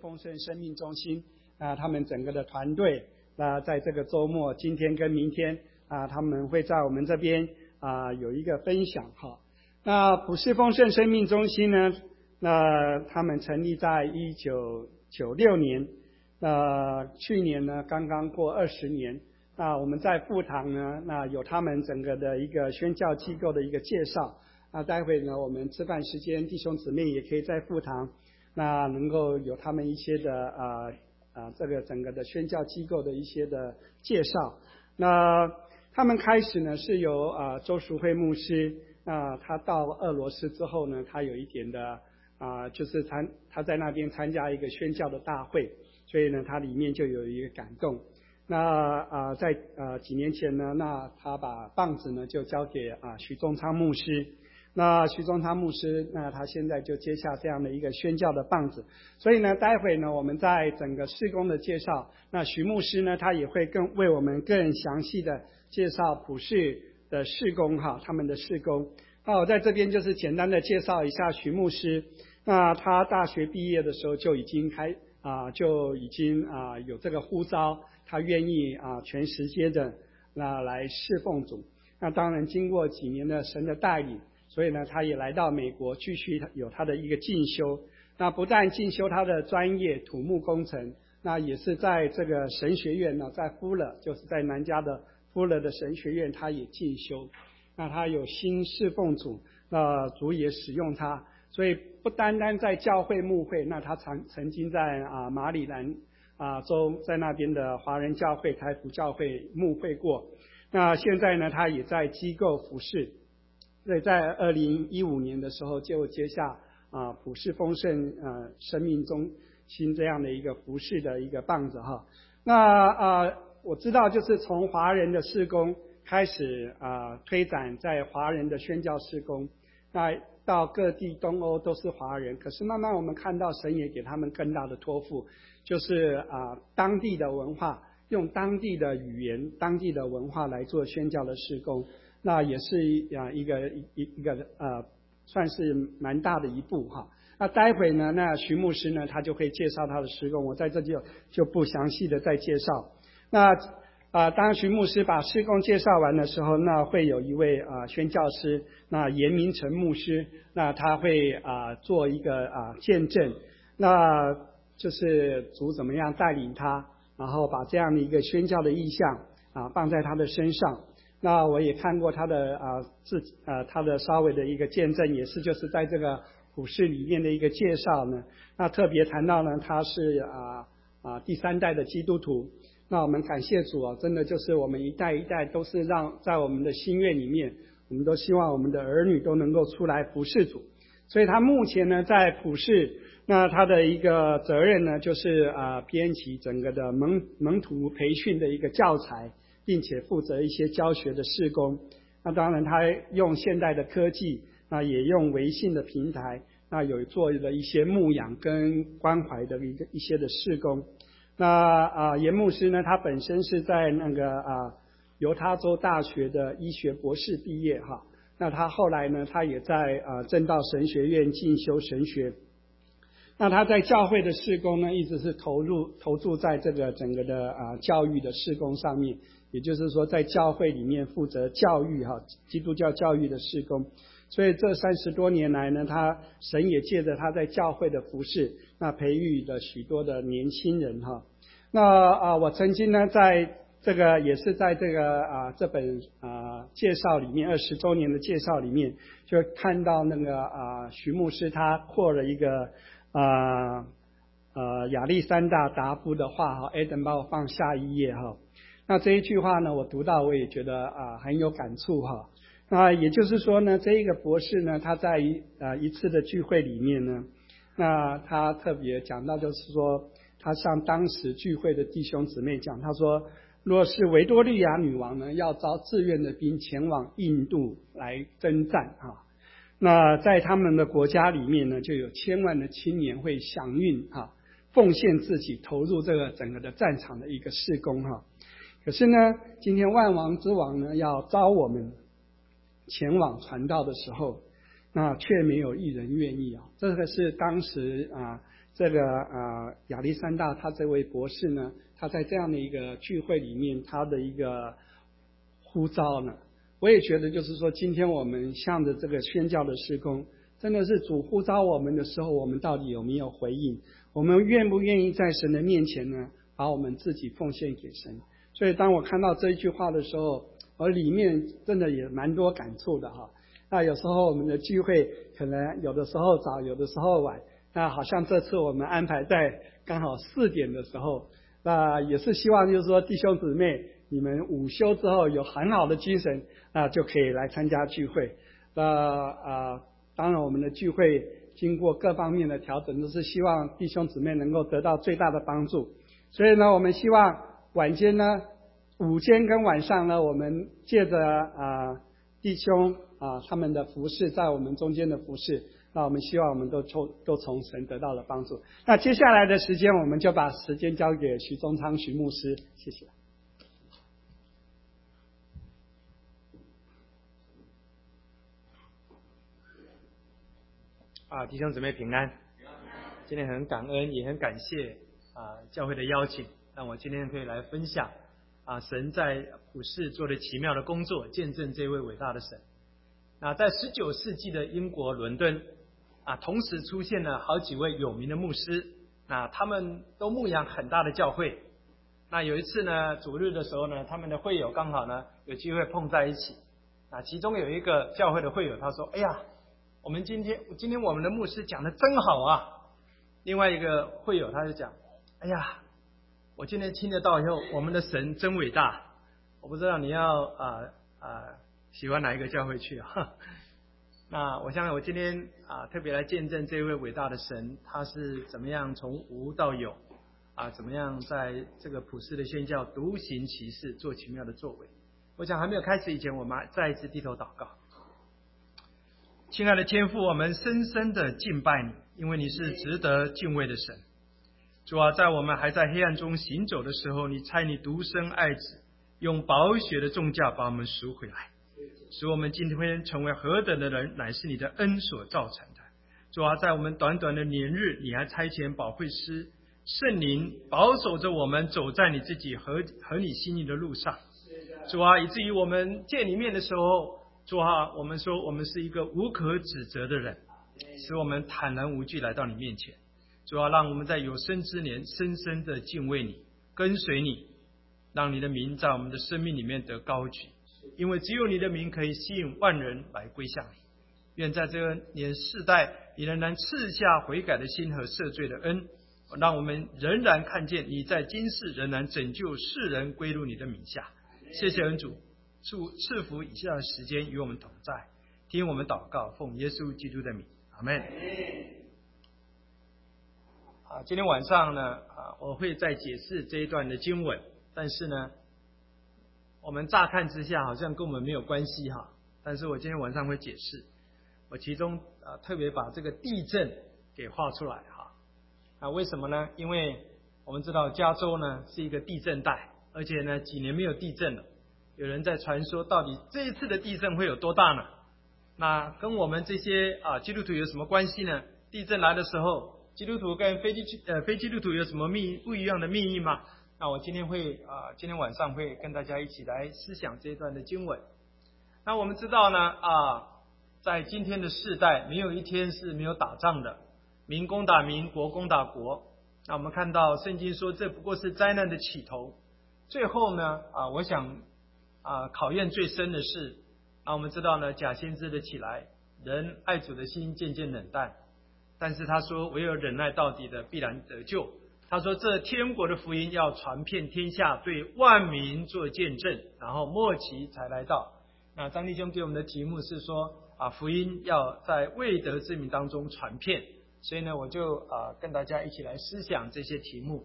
丰盛生命中心他们整个的团队在这个周末今天跟明天他们会在我们这边有一个分享哈。那普世丰盛生命中心呢，那他们成立在1996年，去年呢刚刚过20年。那我们在副堂呢，那有他们整个的一个宣教机构的一个介绍。那待会呢，我们吃饭时间，弟兄姊妹也可以在副堂，那能够有他们一些的这个整个的宣教机构的一些的介绍。那他们开始呢是由周淑慧牧师，他到俄罗斯之后呢，他有一点的就是他在那边参加一个宣教的大会，所以呢他里面就有一个感动。那在几年前呢，那他把棒子呢就交给徐宗昌牧师。那徐宗昌牧师，那他现在就接下这样的一个宣教的棒子。所以呢，待会呢我们在整个事工的介绍，那徐牧师呢他也会为我们更详细的介绍普世的事工他们的事工。那我在这边就是简单的介绍一下徐牧师。那他大学毕业的时候就已经有这个呼召，他愿意全时间的来侍奉主。那当然经过几年的神的带领，所以呢他也来到美国继续有他的一个进修。那不但进修他的专业土木工程，那也是在这个神学院呢，在富勒，就是在南加的富勒的神学院他也进修。那他有心侍奉主，那主也使用他，所以不单单在教会牧会，那他曾经在马里兰州在那边的华人教会台福教会牧会过。那现在呢他也在机构服侍，所以在2015年的时候就接下普世丰盛生命中心这样的一个服侍的一个棒子哈。那我知道就是从华人的事工开始推展在华人的宣教事工，那到各地东欧都是华人，可是慢慢我们看到神也给他们更大的托付，就是当地的文化，用当地的语言当地的文化来做宣教的事工，那也是一个算是蛮大的一步哈。那待会呢，那徐牧师呢他就会介绍他的事工，我在这就不详细的再介绍。那当徐牧师把事工介绍完的时候，那会有一位宣教师，那严明成牧师，那他会做一个见证，那就是主怎么样带领他，然后把这样的一个宣教的意向放在他的身上。那我也看过他的他的稍微的一个见证，也是就是在这个普世里面的一个介绍呢，那特别谈到呢他是第3代的基督徒。那我们感谢主真的就是我们一代一代都是让在我们的心愿里面，我们都希望我们的儿女都能够出来服侍主。所以他目前呢在普世，那他的一个责任呢就是编辑整个的门徒培训的一个教材，并且负责一些教学的事工。那当然他用现代的科技，那也用微信的平台，那有做了一些牧养跟关怀的一些的事工。那严牧师呢，他本身是在那个犹他州大学的医学博士毕业哈。那他后来呢，他也在正道神学院进修神学。那他在教会的事工呢，一直是投注在这个整个的教育的事工上面，也就是说在教会里面负责教育基督教教育的事工。所以这30多年来呢，神也借着他在教会的服事，那培育了许多的年轻人哈。那我曾经呢在这个也是在这个这本介绍里面20周年的介绍里面，就看到那个徐牧师他扩了一个亚历山大达夫的话哈，Adam 帮我放下一页哈。那这一句话呢，我读到我也觉得很有感触哈。那也就是说呢，这一个博士呢，他在一次的聚会里面呢，那他特别讲到就是说，他向当时聚会的弟兄姊妹讲，他说，若是维多利亚女王呢要招志愿的兵前往印度来征战那在他们的国家里面呢，就有千万的青年会响应奉献自己，投入这个整个的战场的一个事工可是呢，今天万王之王呢要召我们前往传道的时候，那却没有一人愿意这个是当时这个亚历山大他这位博士呢，他在这样的一个聚会里面，他的一个呼召呢，我也觉得就是说，今天我们向着这个宣教的事工，真的是主呼召我们的时候，我们到底有没有回应？我们愿不愿意在神的面前呢，把我们自己奉献给神？所以当我看到这一句话的时候，我里面真的也蛮多感触的哈。那有时候我们的聚会可能有的时候早，有的时候晚。那好像这次我们安排在刚好4点的时候，那也是希望就是说弟兄姊妹，你们午休之后有很好的精神，那就可以来参加聚会。当然我们的聚会经过各方面的调整，都是希望弟兄姊妹能够得到最大的帮助。所以呢，我们希望晚间呢，午间跟晚上呢，我们借着弟兄他们的服侍，在我们中间的服侍，那我们希望我们都从神得到了帮助。那接下来的时间，我们就把时间交给徐宗昌徐牧师，谢谢。 弟兄姊妹平安。今天很感恩，也很感谢教会的邀请，让我今天可以来分享神在普世做的奇妙的工作，见证这位伟大的神。那在19世纪的英国伦敦同时出现了好几位有名的牧师，那他们都牧养很大的教会。那有一次呢，主日的时候呢，他们的会友刚好呢有机会碰在一起。那其中有一个教会的会友他说：“哎呀，我们今天我们的牧师讲得真好啊。”另外一个会友他就讲：“哎呀，我今天听得到以后，我们的神真伟大。”我不知道你要喜欢哪一个教会去啊？那我相信我今天特别来见证这位伟大的神，他是怎么样从无到有怎么样在这个普世的宣教独行其事，做奇妙的作为。我想还没有开始以前，我们再一次低头祷告。亲爱的天父，我们深深的敬拜你，因为你是值得敬畏的神。主啊，在我们还在黑暗中行走的时候，你差你独生爱子用宝血的重价把我们赎回来，使我们今天成为何等的人，乃是你的恩所造成的。主啊，在我们短短的年日，你还差遣宝会师圣灵保守着我们走在你自己和你心意的路上。主啊，以至于我们见你面的时候，主啊，我们说我们是一个无可指责的人，使我们坦然无惧来到你面前。主啊，让我们在有生之年深深的敬畏你，跟随你，让你的名在我们的生命里面得高举，因为只有你的名可以吸引万人来归向你。愿在这个年世代，你仍然赐下悔改的心和赦罪的恩，让我们仍然看见你在今世仍然拯救世人归入你的名下。谢谢恩主，赐福以下的时间与我们同在，听我们祷告，奉耶稣基督的名，阿们。今天晚上呢，我会再解释这一段的经文，但是呢，我们乍看之下好像跟我们没有关系哈，但是我今天晚上会解释。我其中特别把这个地震给画出来哈。为什么呢？因为我们知道加州呢是一个地震带，而且呢几年没有地震了。有人在传说，到底这一次的地震会有多大呢？那跟我们这些基督徒有什么关系呢？地震来的时候，基督徒跟非基督徒有什么不一样的秘密吗？那我今天晚上会跟大家一起来思想这一段的经文。那我们知道呢在今天的世代，没有一天是没有打仗的，民攻打民，国攻打国。那我们看到圣经说，这不过是灾难的起头。最后呢我想考验最深的是，我们知道呢，假先知的起来，人爱主的心渐渐冷淡。但是他说，唯有忍耐到底的必然得救。他说，这天国的福音要传遍天下，对万民做见证，然后末期才来到。那张弟兄给我们的题目是说福音要在未得之民当中传遍，所以呢，我就跟大家一起来思想这些题目。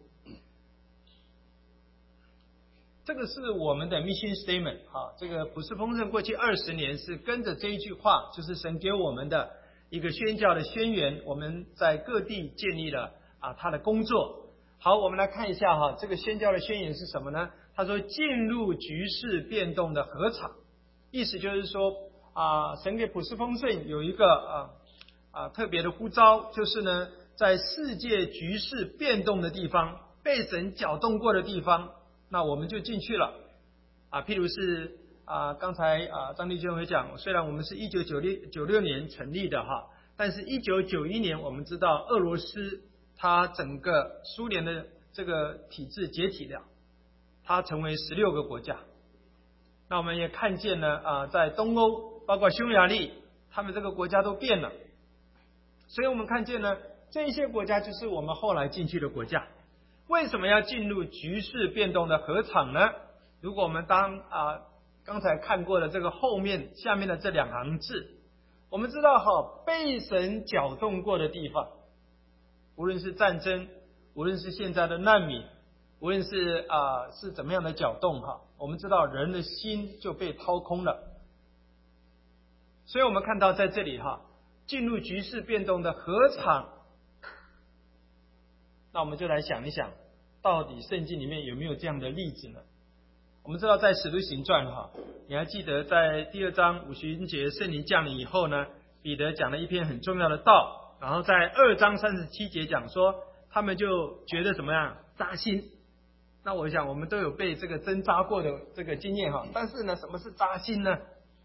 这个是我们的 mission statement 这个普世丰盛过去20年是跟着这一句话，就是神给我们的一个宣教的宣言，我们在各地建立了他的工作。好，我们来看一下这个宣教的宣言是什么呢？他说，进入局势变动的禾场，意思就是说神给普世丰盛有一个特别的呼召，就是呢， 在世界局势变动的地方，被神搅动过的地方，那我们就进去了譬如是刚才张弟兄会讲，虽然我们是1996年成立的但是1991年我们知道俄罗斯它整个苏联的这个体制解体了，它成为16个国家。那我们也看见了在东欧，包括匈牙利，他们这个国家都变了。所以我们看见呢，这些国家就是我们后来进去的国家。为什么要进入局势变动的禾场呢？如果我们刚才看过的这个下面的这2行字，我们知道被神搅动过的地方，无论是战争，无论是现在的难民，无论是是怎么样的搅动我们知道人的心就被掏空了。所以我们看到在这里进入局势变动的禾场，那我们就来想一想，到底圣经里面有没有这样的例子呢？我们知道在使徒行传你还记得在第2章五旬节圣灵降临以后呢，彼得讲了一篇很重要的道，然后在2章37节讲说他们就觉得怎么样，扎心。那我想我们都有被这个针扎过的这个经验但是呢，什么是扎心呢？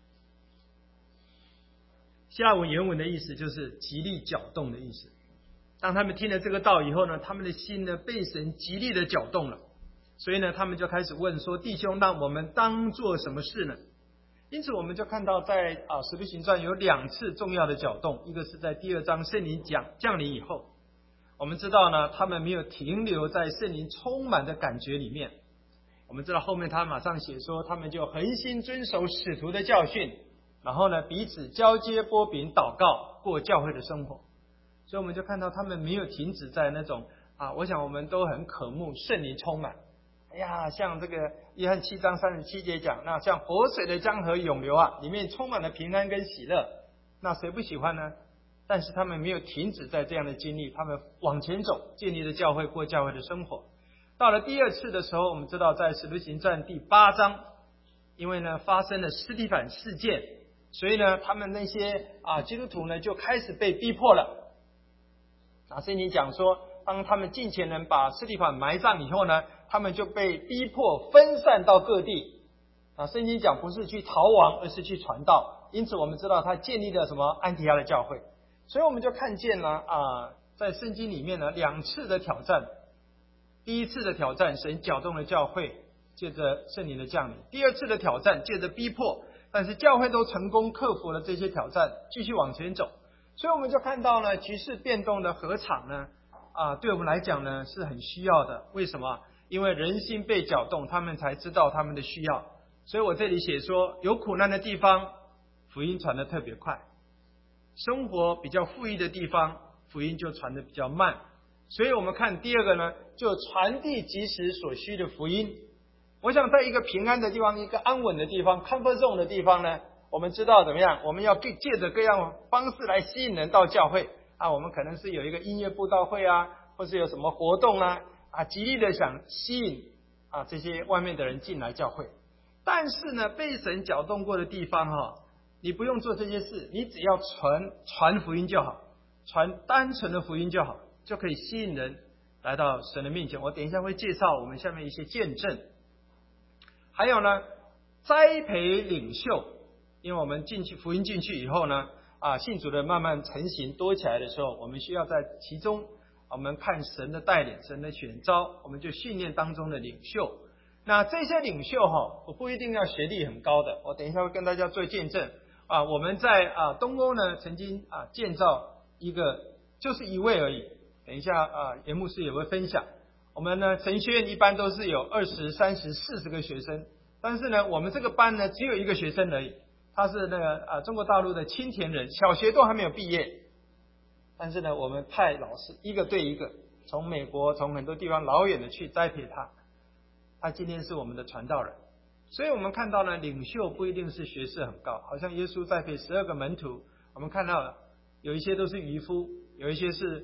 希腊文原文的意思就是极力搅动的意思。当他们听了这个道以后呢，他们的心呢被神极力的搅动了，所以呢他们就开始问说，弟兄，那我们当做什么事呢？因此我们就看到在使徒行传有2次重要的搅动，一个是在第2章圣灵降临以后，我们知道呢他们没有停留在圣灵充满的感觉里面。我们知道后面他马上写说，他们就恒心遵守使徒的教训，然后呢彼此交接擘饼祷告，过教会的生活。所以我们就看到他们没有停止在那种我想我们都很渴慕圣灵充满。像这个约翰7章37节讲，那像活水的江河涌流里面充满了平安跟喜乐，那谁不喜欢呢？但是他们没有停止在这样的经历，他们往前走，建立了教会，过教会的生活。到了第2次的时候，我们知道在使徒行传第8章，因为呢发生了司提反事件，所以呢他们那些基督徒呢就开始被逼迫了。圣经讲说，当他们近前人把司提反埋葬以后呢，他们就被逼迫分散到各地。圣经讲不是去逃亡，而是去传道。因此我们知道他建立了什么安提阿的教会。所以我们就看见了在圣经里面呢2次的挑战。第1次的挑战，神搅动了教会，借着圣灵的降临。第2次的挑战，借着逼迫，但是教会都成功克服了这些挑战，继续往前走。所以我们就看到呢，局势变动的禾场呢对我们来讲呢是很需要的。为什么？因为人心被搅动，他们才知道他们的需要。所以我这里写说，有苦难的地方福音传得特别快，生活比较富裕的地方福音就传得比较慢。所以我们看第2个呢，就传递即时所需的福音。我想在一个平安的地方，一个安稳的地方 comfort zone 的地方呢，我们知道怎么样，我们要借着各样方式来吸引人到教会我们可能是有一个音乐布道会或是有什么活动极力的想吸引这些外面的人进来教会。但是呢，被神搅动过的地方你不用做这些事，你只要传福音就好，传单纯的福音就好，就可以吸引人来到神的面前。我等一下会介绍我们下面一些见证。还有呢，栽培领袖，因为我们福音进去以后呢信主的慢慢成型多起来的时候，我们需要在其中我们看神的带领，神的选召，我们就训练当中的领袖。那这些领袖我不一定要学历很高的，我等一下会跟大家做见证我们在东欧呢曾经建造一个，就是一位而已，等一下严牧师也会分享。我们呢神学院一般都是有20、30、40个学生，但是呢我们这个班呢只有1个学生而已，他是那个中国大陆的青田人，小学都还没有毕业，但是呢我们派老师1个对1个，从美国从很多地方老远的去栽培他，他今天是我们的传道人。所以我们看到呢，领袖不一定是学识很高，好像耶稣栽培12个门徒，我们看到了有一些都是渔夫，有一些是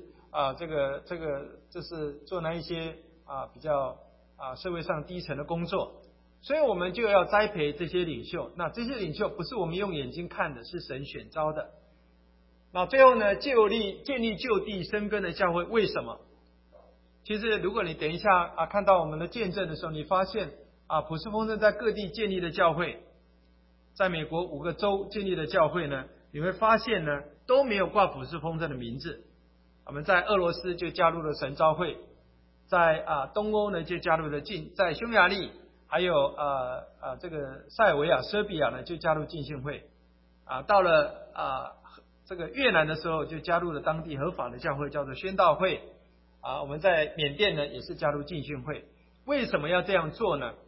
就是做那一些比较社会上低层的工作。所以我们就要栽培这些领袖。那这些领袖不是我们用眼睛看的，是神选召的。 那最后呢，建立就地生根的教会，为什么？其实如果你等一下看到我们的见证的时候，你发现普世丰盛在各地建立的教会，在美国5个州建立的教会呢，你会发现呢都没有挂普世丰盛的名字。我们在俄罗斯就加入了神召会，在东欧呢就加入了在匈牙利还有这个塞尔维亚、塞尔比亚呢就加入浸信会，到了这个越南的时候就加入了当地合法的教会，叫做宣道会。我们在缅甸呢也是加入浸信会。为什么要这样做呢？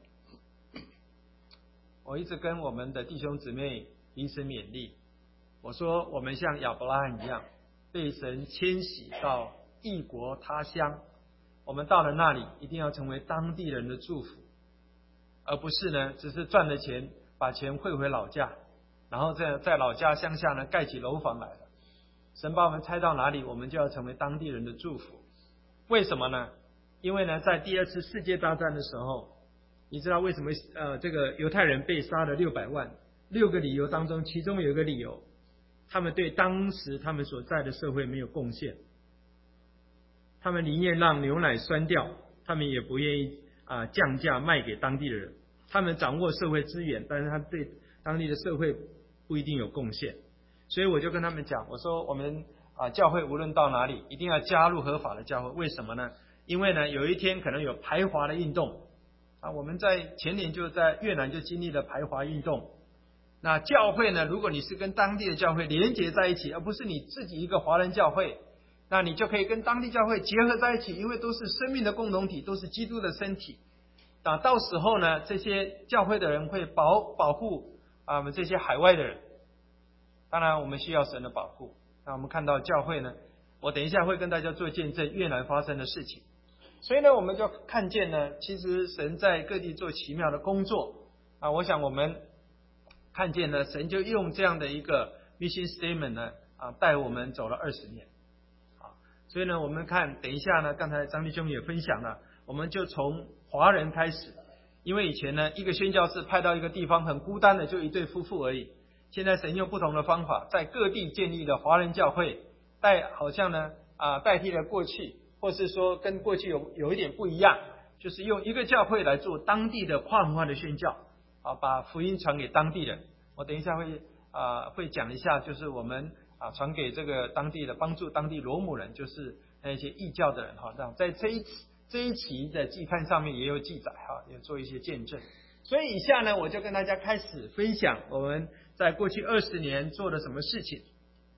我一直跟我们的弟兄姊妹彼此勉励，我说我们像亚伯拉罕一样，被神迁徙到异国他乡，我们到了那里一定要成为当地人的祝福，而不是呢只是赚了钱把钱汇回老家，然后在老家乡下呢盖起楼房来了。神把我们拆到哪里，我们就要成为当地人的祝福。为什么呢？因为呢在第2次世界大战的时候，你知道为什么这个犹太人被杀了600万？6个理由当中，其中有一个理由，他们对当时他们所在的社会没有贡献，他们宁愿让牛奶酸掉，他们也不愿意降价卖给当地的人。他们掌握社会资源，但是他对当地的社会不一定有贡献。所以我就跟他们讲，我说我们教会无论到哪里，一定要加入合法的教会。为什么呢？因为呢有一天可能有排华的运动我们在前年就在越南就经历了排华运动。那教会呢，如果你是跟当地的教会连结在一起，而不是你自己一个华人教会，那你就可以跟当地教会结合在一起，因为都是生命的共同体，都是基督的身体。到时候呢，这些教会的人会保护我们这些海外的人。当然我们需要神的保护。那我们看到教会呢，我等一下会跟大家做见证越南发生的事情。所以呢我们就看见呢，其实神在各地做奇妙的工作我想我们看见呢，神就用这样的一个 mission statement 呢带我们走了20年所以呢我们看等一下呢，刚才张弟兄也分享了，我们就从华人开始。因为以前呢一个宣教士派到一个地方很孤单的就一对夫妇而已，现在神用不同的方法在各地建立了华人教会，好像呢代替了过去，或是说跟过去有一点不一样，就是用一个教会来做当地的跨文化的宣教把福音传给当地人。我等一下会讲一下，就是我们传给这个当地的，帮助当地罗姆人，就是那些异教的人在这一期的季刊上面也有记载也做一些见证。所以以下呢，我就跟大家开始分享我们在过去20年做了什么事情。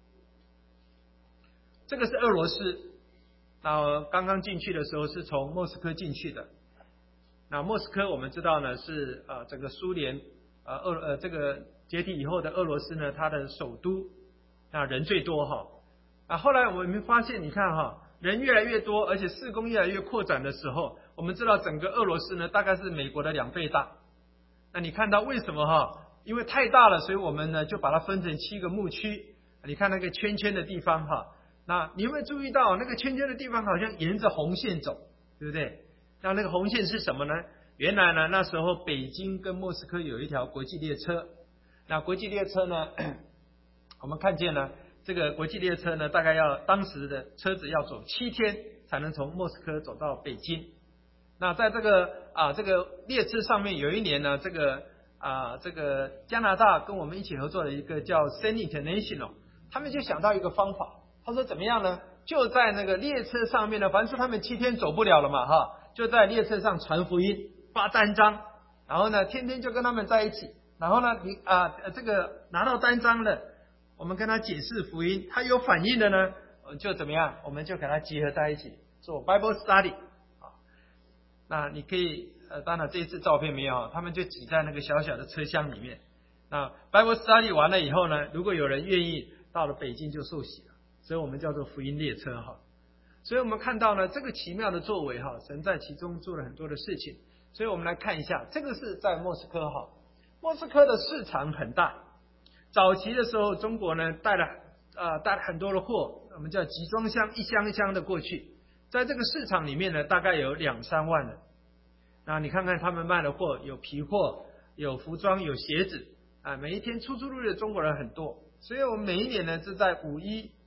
这个是俄罗斯，那刚刚进去的时候是从莫斯科进去的。那莫斯科我们知道呢是这个苏联这个解体以后的俄罗斯呢，它的首都，人最多后来我们发现，你看人越来越多，而且事工越来越扩展的时候，我们知道整个俄罗斯呢大概是美国的2倍大。那你看到为什么因为太大了，所以我们呢就把它分成7个牧区。你看那个圈圈的地方那你有没有注意到那个圈圈的地方好像沿着红线走，对不对？那个红线是什么呢？原来呢那时候北京跟莫斯科有一条国际列车。那国际列车呢我们看见呢这个国际列车呢大概当时的车子要走7天才能从莫斯科走到北京。那在这个列车上面，有一年呢这个加拿大跟我们一起合作的一个叫 Send International， 他们就想到一个方法，他说怎么样呢？就在那个列车上面呢，反正他们7天走不了了嘛就在列车上传福音，发单张，然后呢天天就跟他们在一起，然后呢这个拿到单张了，我们跟他解释福音，他有反应的呢就怎么样，我们就给他结合在一起做 Bible Study。那你可以当然这一次照片没有他们就挤在那个小小的车厢里面。那 Bible Study 完了以后呢，如果有人愿意到了北京就受洗了，所以我们叫做福音列车所以我们看到呢这个奇妙的作为神在其中做了很多的事情。所以我们来看一下，这个是在莫斯科莫斯科的市场很大。早期的时候中国呢带了很多的货，我们叫集装箱，一箱一箱的过去，在这个市场里面呢大概有2-3万人。那你看看他们卖的货，有皮货，有服装，有鞋子每一天出入的中国人很多。所以我们每一年呢是在5·1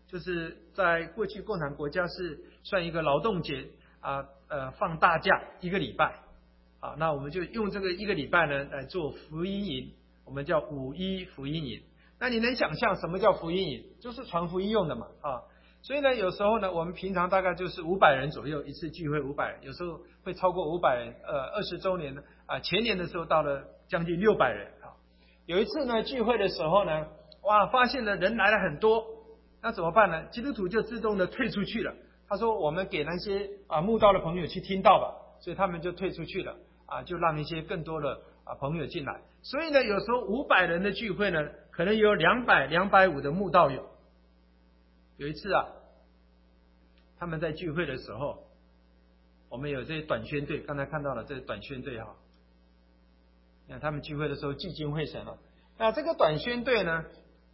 就是在过去共产国家是算一个劳动节放大假1个礼拜啊，那我们就用这个1个礼拜呢来做福音营，我们叫5·1福音营。那你能想象什么叫福音营？就是传福音用的嘛啊。所以呢，有时候呢，我们平常大概就是500人左右一次聚会，500人，有时候会超过500人。20周年呢前年的时候到了将近600人啊。有一次呢聚会的时候呢，哇，发现了人来了很多，那怎么办呢？基督徒就自动的退出去了。他说我们给那些慕道的朋友去听道吧，所以他们就退出去了就让一些更多的朋友进来。所以呢，有时候500人的聚会呢，可能有200、250的慕道友。有一次他们在聚会的时候，我们有这些短宣队，刚才看到了这短宣队那他们聚会的时候聚精会神了。那这个短宣队呢，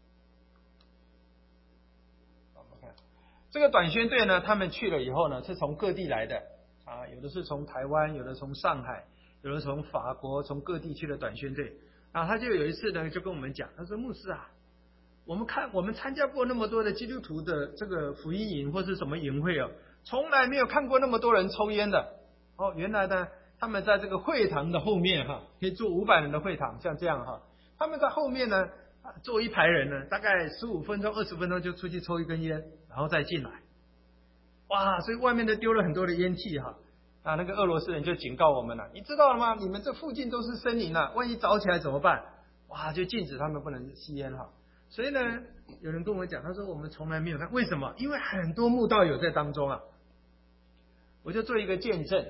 这个短宣队呢，他们去了以后呢，是从各地来的有的是从台湾，有的从上海，有的从法国，从各地去的短宣队。他就有一次呢，就跟我们讲，他说牧师我们参加过那么多的基督徒的这个福音营或是什么营会从来没有看过那么多人抽烟的。原来呢，他们在这个会堂的后面可以坐500人的会堂，像这样他们在后面呢坐一排人呢，大概15分钟、20分钟就出去抽一根烟，然后再进来。哇，所以外面的丢了很多的烟气那个俄罗斯人就警告我们了，你知道了吗？你们这附近都是森林万一着起来怎么办？哇，就禁止他们不能吸烟所以呢，有人跟我讲，他说我们从来没有看，为什么？因为很多慕道友在当中我就做一个见证。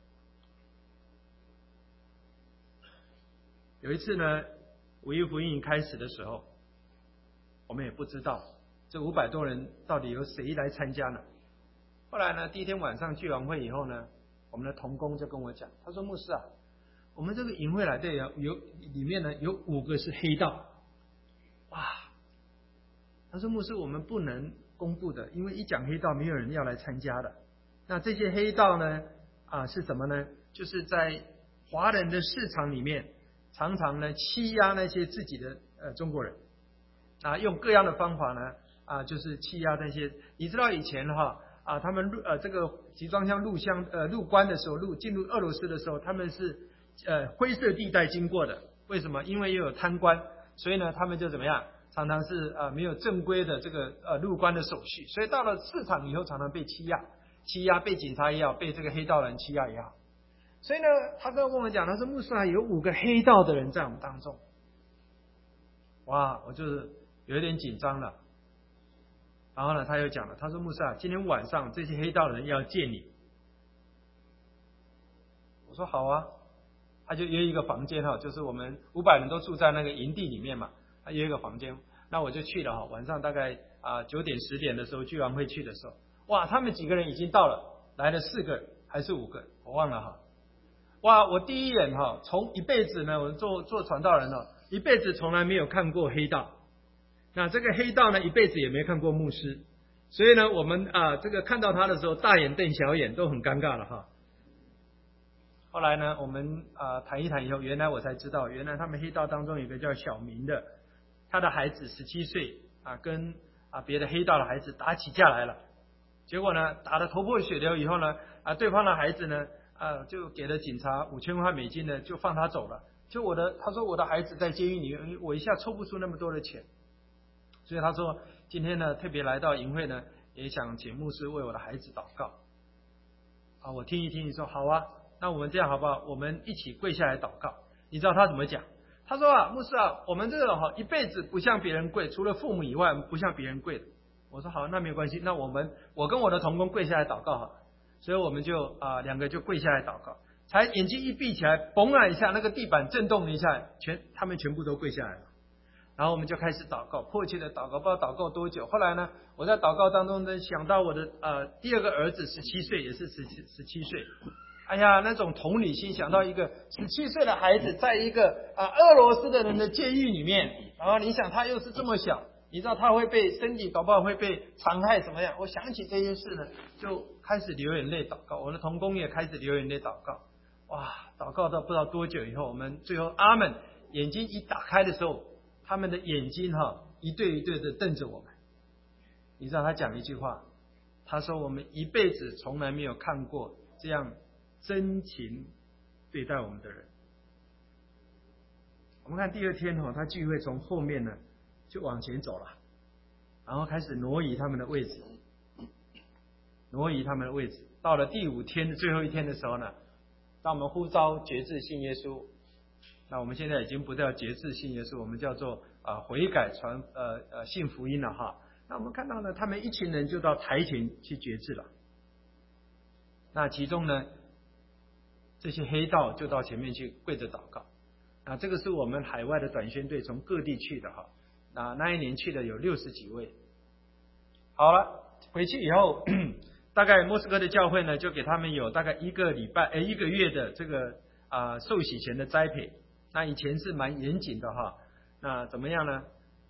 有一次呢5·1福音营开始的时候，我们也不知道这500多人到底有谁来参加呢。后来呢，第一天晚上聚完会以后呢，我们的同工就跟我讲，他说牧师我们这个营会来的里面呢有5个是黑道。哇，他说牧师我们不能公布的，因为一讲黑道没有人要来参加的。那这些黑道呢是什么呢？就是在华人的市场里面常常呢欺压那些自己的中国人用各样的方法呢就是欺压那些。你知道以前他们这个集装箱入关的时候，进入俄罗斯的时候，他们是灰色地带经过的。为什么？因为又有贪官，所以呢他们就怎么样，常常是没有正规的这个入关的手续，所以到了市场以后常常被欺压，被警察也好，被这个黑道人欺压也好。所以呢他跟我讲，他说牧师有5个黑道的人在我们当中。哇，我就是有一点紧张了。然后呢他又讲了，他说牧师今天晚上这些黑道的人要见你。我说好他就约一个房间就是我们500人都住在那个营地里面嘛，他约一个房间，那我就去了晚上大概9点10点的时候聚完会去的时候，哇，他们几个人已经到了，来了4个还是5个我忘了哇，我第一眼从一辈子呢，我做传道人一辈子从来没有看过黑道。那这个黑道呢一辈子也没看过牧师，所以呢我们这个看到他的时候大眼瞪小眼，都很尴尬了后来呢我们谈一谈以后，原来我才知道，原来他们黑道当中有个叫小明的，他的孩子17岁跟别的黑道的孩子打起架来了。结果呢打得头破血流以后呢对方的孩子呢就给了警察5000块美金呢，就放他走了。他说我的孩子在监狱里，我一下抽不出那么多的钱，所以他说今天呢特别来到营会呢，也想请牧师为我的孩子祷告。我听一听，你说好那我们这样好不好？我们一起跪下来祷告。你知道他怎么讲？他说牧师我们这个一辈子不向别人跪，除了父母以外不向别人跪的。我说好，那没关系，那我跟我的同工跪下来祷告好了。所以我们就2个就跪下来祷告，才眼睛一闭起来，嘣了一下，那个地板震动了一下，他们全部都跪下来了。然后我们就开始祷告，迫切的祷告，不知道祷告多久。后来呢，我在祷告当中呢，想到我的第2个儿子17岁，也是17岁。哎呀，那种同理心，想到一个17岁的孩子，在一个俄罗斯的人的监狱里面，然后你想他又是这么小，你知道他会被身体搞不好会被残害怎么样？我想起这件事呢，就开始流眼泪祷告。我的同工也开始流眼泪祷告。哇，祷告到不知道多久以后，我们最后阿们眼睛一打开的时候，他们的眼睛一对一对的瞪着我们。 你知道他讲一句话，他说我们一辈子从来没有看过这样真情对待我们的人。我们看第二天他聚会从后面呢就往前走了，然后开始挪移他们的位置，到了第5天的最后一天的时候呢，当我们呼召决志信耶稣，那我们现在已经不叫决志信耶稣，我们叫做悔改信福音了哈。那我们看到呢，他们一群人就到台前去决志了。那其中呢，这些黑道就到前面去跪着祷告。那这个是我们海外的短宣队从各地去的哈。那一年去的有60几位。好了，回去以后，大概莫斯科的教会呢，就给他们有大概1个月的这个受洗前的栽培。那以前是蛮严谨的哈。那怎么样呢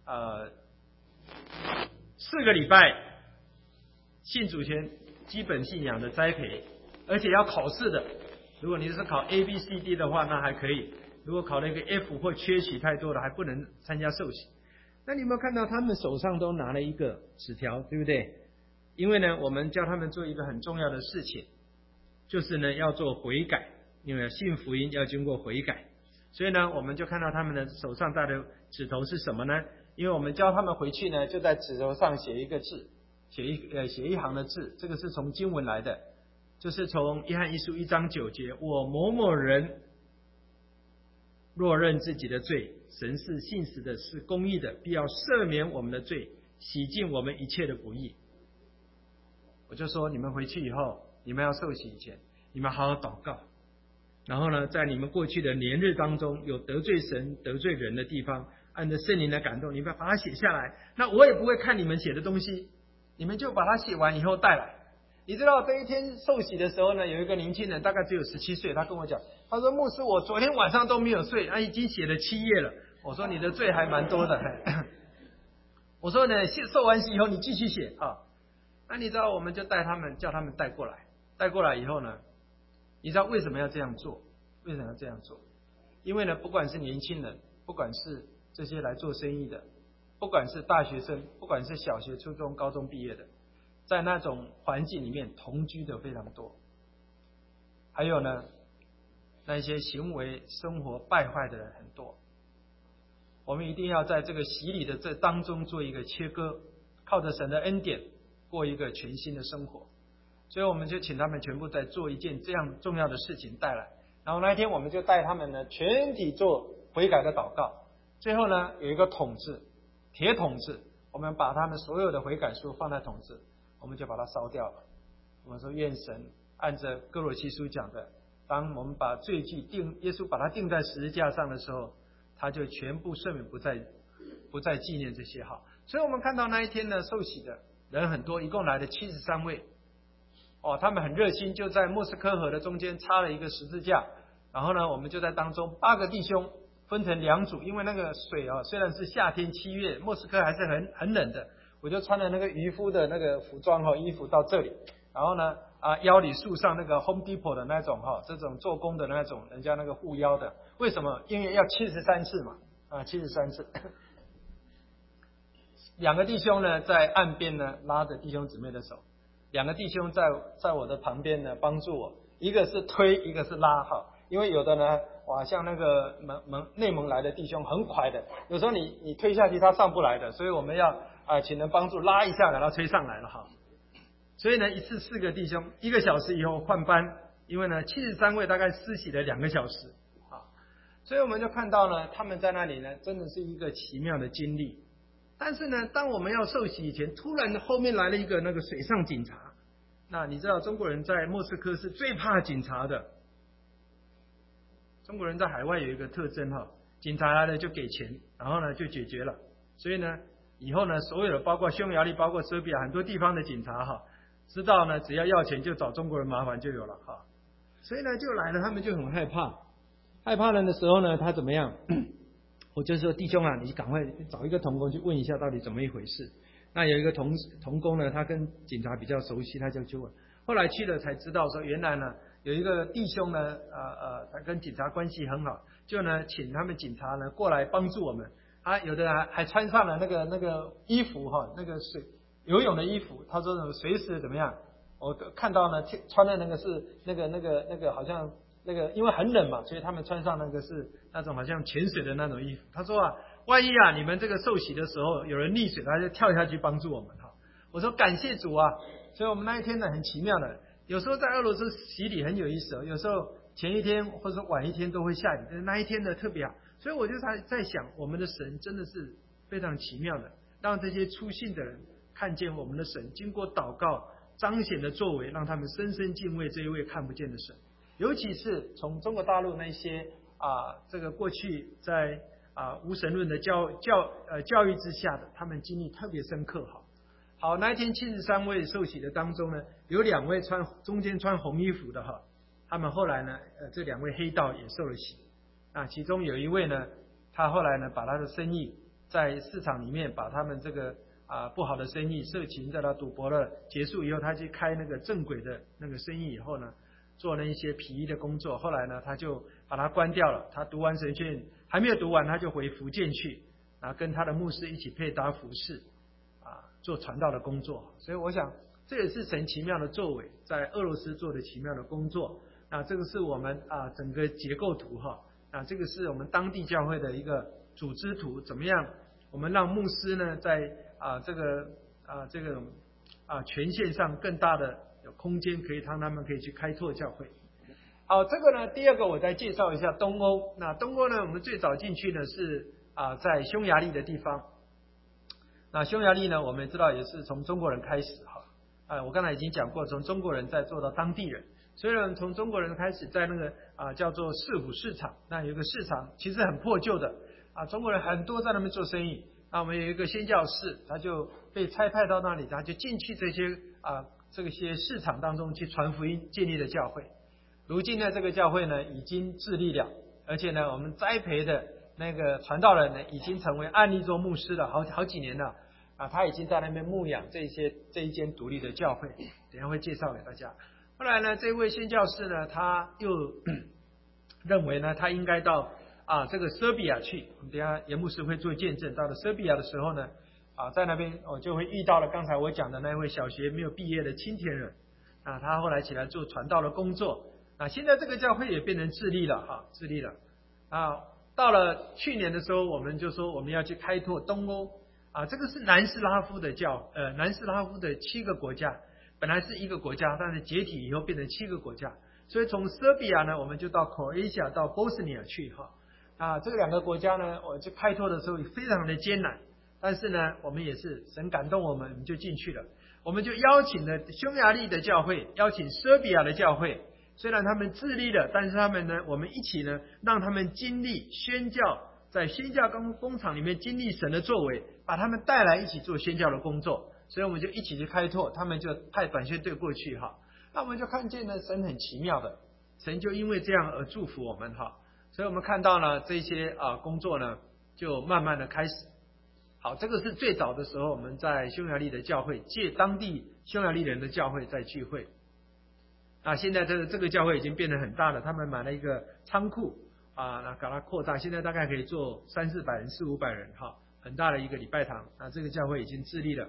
？4个礼拜信主前基本信仰的栽培，而且要考试的。如果你是考 A、B、C、D 的话，那还可以；如果考了一个 F 或缺席太多了，还不能参加受洗。那你有没有看到他们手上都拿了一个纸条，对不对？因为呢，我们教他们做一个很重要的事情，就是呢要做悔改，因为信福音要经过悔改。所以呢，我们就看到他们的手上戴的指头是什么呢？因为我们教他们回去呢，就在指头上写一个字，写一行的字，这个是从经文来的，就是从约翰一书1章9节，我某某人若认自己的罪，神是信实的，是公义的，必要赦免我们的罪，洗净我们一切的不义。我就说你们回去以后，你们要受洗以前，你们好好祷告，然后呢，在你们过去的年日当中有得罪神得罪人的地方，按着圣灵的感动，你们把它写下来。那我也不会看你们写的东西，你们就把它写完以后带来。你知道这一天受洗的时候呢，有一个年轻人大概只有17岁，他跟我讲，他说牧师，我昨天晚上都没有睡，已经写了7页了。我说你的罪还蛮多的。我说呢，受完洗以后你继续写啊。那你知道我们就带他们，叫他们带过来以后呢，你知道为什么要这样做？为什么要这样做？因为呢，不管是年轻人，不管是这些来做生意的，不管是大学生，不管是小学、初中、高中毕业的，在那种环境里面同居的非常多。还有呢，那些行为生活败坏的人很多。我们一定要在这个洗礼的这当中做一个切割，靠着神的恩典过一个全新的生活。所以我们就请他们全部在做一件这样重要的事情带来。然后那一天我们就带他们呢全体做悔改的祷告。最后呢有一个桶子，铁桶子，我们把他们所有的悔改书放在桶子，我们就把它烧掉了。我们说愿神按着哥罗西书讲的，当我们把罪具耶稣把它钉在十字架上的时候，他就全部赦免，不再纪念这些哈。所以我们看到那一天呢受洗的人很多，一共来了73位。他们很热心，就在莫斯科河的中间插了一个十字架，然后呢我们就在当中8个弟兄分成2组，因为那个水虽然是夏天7月，莫斯科还是很冷的，我就穿了那个渔夫的那个服装衣服到这里，然后呢腰里束上那个 Home Depot 的那种这种做工的那种人家那个护腰的。为什么？因为要73次嘛73次。2个弟兄呢在岸边呢拉着弟兄姊妹的手，2个弟兄在我的旁边呢帮助我，一个是推，一个是拉因为有的呢像那个内蒙来的弟兄很快的，有时候你推下去他上不来的，所以我们要请人帮助拉一下，然后推上来了所以呢一次4个弟兄，1个小时以后换班，因为呢73位大概施洗了2个小时所以我们就看到呢他们在那里呢真的是一个奇妙的经历。但是呢当我们要受洗以前，突然后面来了一个那个水上警察。那你知道中国人在莫斯科是最怕警察的。中国人在海外有一个特征警察来了就给钱，然后呢就解决了。所以呢以后呢所有的包括匈牙利包括塞比亚很多地方的警察知道呢只要钱就找中国人麻烦就有了所以呢就来了，他们就很害怕了的时候呢他怎么样我就说弟兄你赶快找一个同工去问一下到底怎么一回事。那有一个同工呢他跟警察比较熟悉，他就去问。后来去了才知道说原来呢有一个弟兄呢他跟警察关系很好，就呢请他们警察呢过来帮助我们。有的还穿上了那个衣服那个水游泳的衣服，他说随时怎么样，我看到呢穿的那个是那个好像那个因为很冷嘛，所以他们穿上那个是那种好像潜水的那种衣服。他说啊，万一啊你们这个受洗的时候有人溺水，他就跳下去帮助我们哈。我说感谢主啊，所以我们那一天呢很奇妙的，有时候在俄罗斯洗礼很有意思哦，有时候前一天或者晚一天都会下雨，但是那一天呢特别好，所以我就在想，我们的神真的是非常奇妙的，让这些初信的人看见我们的神经过祷告彰显的作为，让他们深深敬畏这一位看不见的神。尤其是从中国大陆那些这个过去在无神论的教育之下的，他们经历特别深刻哈。好，那一天73位受洗的当中呢，有2位中间穿红衣服的哈，他们后来呢，这2位黑道也受了洗。其中有一位呢，他后来呢，把他的生意在市场里面把他们这个不好的生意、色情的啦、赌博的结束以后，他去开那个正轨的那个生意以后呢，做了一些皮衣的工作。后来呢，他就把它关掉了。他读完神学院还没有读完，他就回福建去，跟他的牧师一起配搭服饰。做传道的工作，所以我想这也是神奇妙的作为，在俄罗斯做的奇妙的工作。这个是我们整个结构图哈，这个是我们当地教会的一个组织图，怎么样？我们让牧师呢在这个权限上更大的有空间，可以让他们可以去开拓教会。好，这个呢，第二个我再介绍一下东欧。那东欧呢，我们最早进去呢是在匈牙利的地方。那匈牙利呢，我们知道也是从中国人开始哈，我刚才已经讲过，从中国人再做到当地人。虽然从中国人开始，在那个叫做市府市场，那有一个市场其实很破旧的中国人很多在那边做生意。我们有一个宣教士，他就被差派到那里，他就进去这些市场当中去传福音，建立了教会。如今呢，这个教会呢已经自立了，而且呢，我们栽培的那个传道人呢，已经成为安利州牧师了，好几年了他已经在那边牧养这一间独立的教会，等一下会介绍给大家。后来呢，这位宣教士呢，他又认为呢，他应该到这个塞比亚去。我们等一下严牧师会做见证，到了塞比亚的时候呢，在那边我就会遇到了刚才我讲的那位小学没有毕业的青田人他后来起来做传道的工作。现在这个教会也变成自立了到了去年的时候，我们就说我们要去开拓东欧这个是南斯拉夫的7个国家，本来是一个国家，但是解体以后变成7个国家。所以从塞比亚呢，我们就到 Croatia 到 Bosnia 去这个2个国家呢，我就开拓的时候非常的艰难，但是呢，我们也是神感动我们就进去了。我们就邀请了匈牙利的教会，邀请塞比亚的教会。虽然他们自立了，但是他们呢，我们一起呢，让他们经历宣教，在宣教工厂里面经历神的作为，把他们带来一起做宣教的工作。所以我们就一起去开拓，他们就派短宣队过去那我们就看见呢，神很奇妙的，神就因为这样而祝福我们所以我们看到了这些工作呢，就慢慢的开始。好，这个是最早的时候我们在匈牙利的教会，借当地匈牙利人的教会在聚会。现在这个教会已经变得很大了，他们买了一个仓库把它扩大，现在大概可以坐300-400人、400-500人很大的一个礼拜堂。这个教会已经自立了。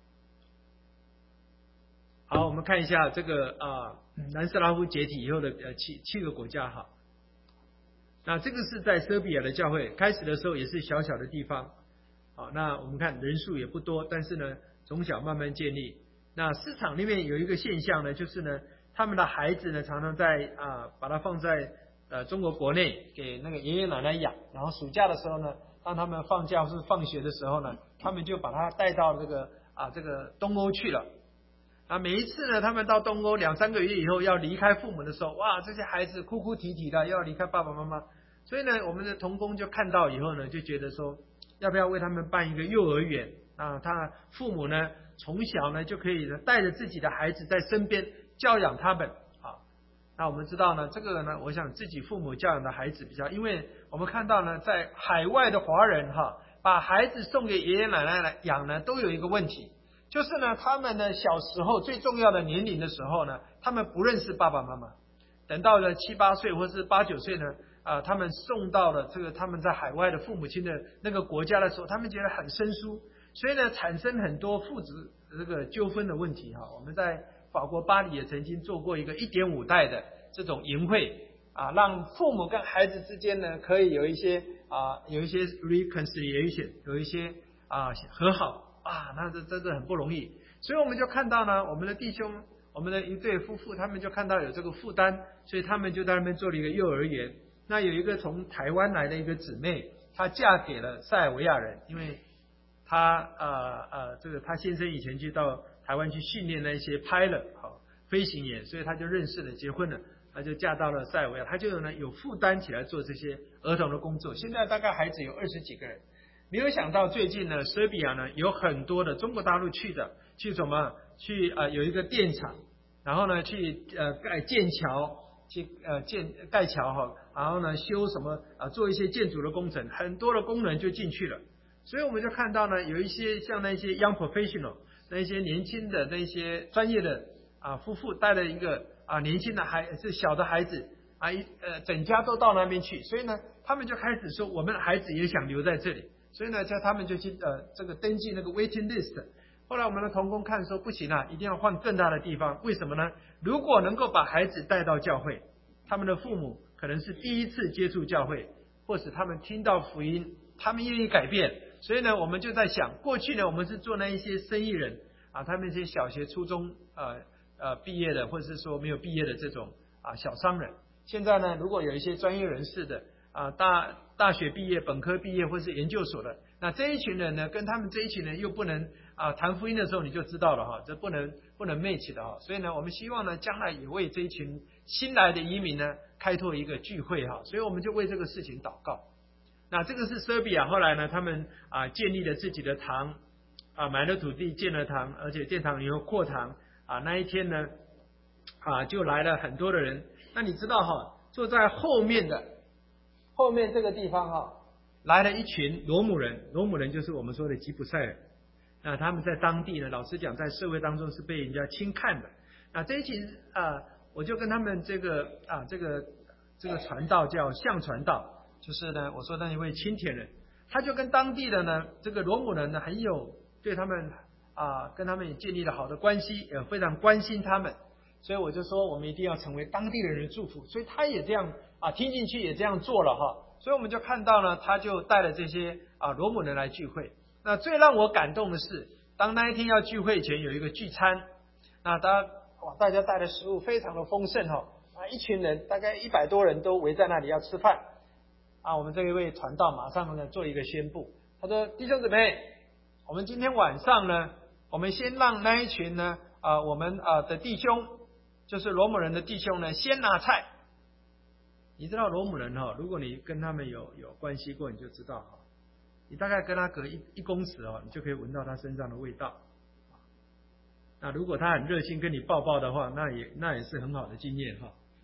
好，我们看一下这个南斯拉夫解体以后的7个国家这个是在塞比亚的教会，开始的时候也是小小的地方那我们看人数也不多，但是呢从小慢慢建立。市场里面有一个现象呢，就是呢他们的孩子呢常常在把它放在中国国内给那个爷爷奶奶养，然后暑假的时候呢，当他们放假或是放学的时候呢，他们就把它带到这个东欧去了。每一次呢，他们到东欧2-3个月以后要离开父母的时候，哇，这些孩子哭哭啼啼的要离开爸爸妈妈。所以呢，我们的同工就看到以后呢，就觉得说，要不要为他们办一个幼儿园他父母呢从小呢就可以带着自己的孩子在身边教养他们那我们知道呢，这个呢，我想自己父母教养的孩子比较，因为我们看到呢，在海外的华人把孩子送给爷爷奶奶来养呢，都有一个问题，就是呢，他们呢小时候最重要的年龄的时候呢，他们不认识爸爸妈妈，等到了7-8岁或是8-9岁呢，他们送到了他们在海外的父母亲的那个国家的时候，他们觉得很生疏，所以呢，产生很多父子这个纠纷的问题哈。我们在法国巴黎也曾经做过一个1.5代的这种营会啊，让父母跟孩子之间呢可以有一些reconciliation， 有一些和好啊，那这真的很不容易。所以我们就看到呢，我们的弟兄，我们的一对夫妇，他们就看到有这个负担，所以他们就在那边做了一个幼儿园。那有一个从台湾来的一个姊妹，她嫁给了塞尔维亚人，因为她她先生以前就到台湾去训练那些 pilot 飞行员，所以她就认识了，结婚了，她就嫁到了塞尔维亚，她就有负担起来做这些儿童的工作。现在大概孩子有20几个人。没有想到最近呢，塞尔比亚呢有很多的中国大陆去有一个电厂，然后呢去建桥，盖桥哈，然后呢修什么做一些建筑的工程，很多的工人就进去了。所以我们就看到呢，有一些像那些 young professional， 那些年轻的那些专业的夫妇带了一个年轻的小的孩子整家都到那边去，所以呢他们就开始说，我们的孩子也想留在这里。所以呢，叫他们就去这个登记那个 waiting list。后来我们的同工看说不行啊，一定要换更大的地方。为什么呢？如果能够把孩子带到教会，他们的父母可能是第一次接触教会，或是他们听到福音，他们愿意改变。所以呢，我们就在想，过去呢，我们是做那一些生意人他们一些小学、初中毕业的，或者是说没有毕业的这种小商人。现在呢，如果有一些专业人士的大学毕业、本科毕业或是研究所的，那这一群人呢，跟他们这一群人又不能谈福音的时候，你就知道了哈，这不能match的哈。所以呢，我们希望呢，将来也为这一群新来的移民呢，开拓一个聚会哈。所以我们就为这个事情祷告。那这个是塞尔比亚，后来呢，他们建立了自己的堂买了土地建了堂，而且建堂以后扩堂那一天呢就来了很多的人。那你知道哈，坐在后面这个地方来了一群罗姆人，罗姆人就是我们说的吉普赛人。那他们在当地呢，老实讲，在社会当中是被人家轻看的。那这一群我就跟他们这个传道叫向传道，就是呢，我说那一位青田人，他就跟当地的呢这个罗姆人呢很有对他们跟他们也建立了好的关系，也非常关心他们。所以我就说，我们一定要成为当地人的祝福。所以他也这样听进去，也这样做了哈。所以我们就看到呢，他就带了这些罗姆人来聚会。那最让我感动的是，当那一天要聚会前有一个聚餐，那大家带的食物非常的丰盛一群人大概100多人都围在那里要吃饭我们这一位传道马上呢做一个宣布，他说：弟兄姊妹，我们今天晚上呢，我们先让那一群呢我们的弟兄，就是罗姆人的弟兄呢，先拿菜。你知道罗姆人如果你跟他们有关系过，你就知道你大概跟他隔1公尺你就可以闻到他身上的味道。那如果他很热心跟你抱抱的话，那也是很好的经验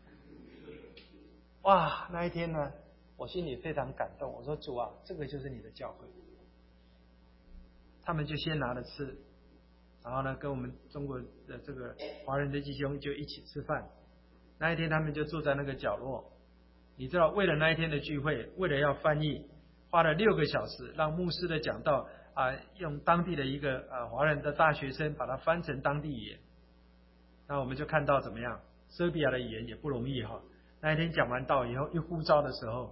哇，那一天呢，我心里非常感动。我说主啊，这个就是你的教会。他们就先拿了吃，然后呢，跟我们中国的这个华人的弟兄就一起吃饭。那一天他们就坐在那个角落。你知道，为了那一天的聚会，为了要翻译，花了6个小时，让牧师的讲道用当地的一个华人的大学生把它翻成当地语言。那我们就看到怎么样，塞尔比亚的语言也不容易那一天讲完道以后，一呼召的时候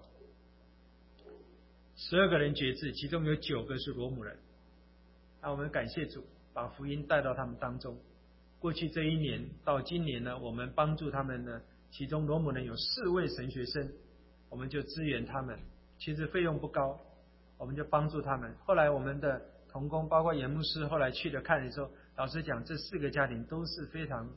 ，12个人决志，其中有9个是罗姆人。那我们感谢主，把福音带到他们当中。过去这1年到今年呢，我们帮助他们呢，其中罗姆人有4位神学生，我们就支援他们，其实费用不高，我们就帮助他们。后来我们的同工，包括严牧师，后来去了看的时候，老实讲，这4个家庭都是非常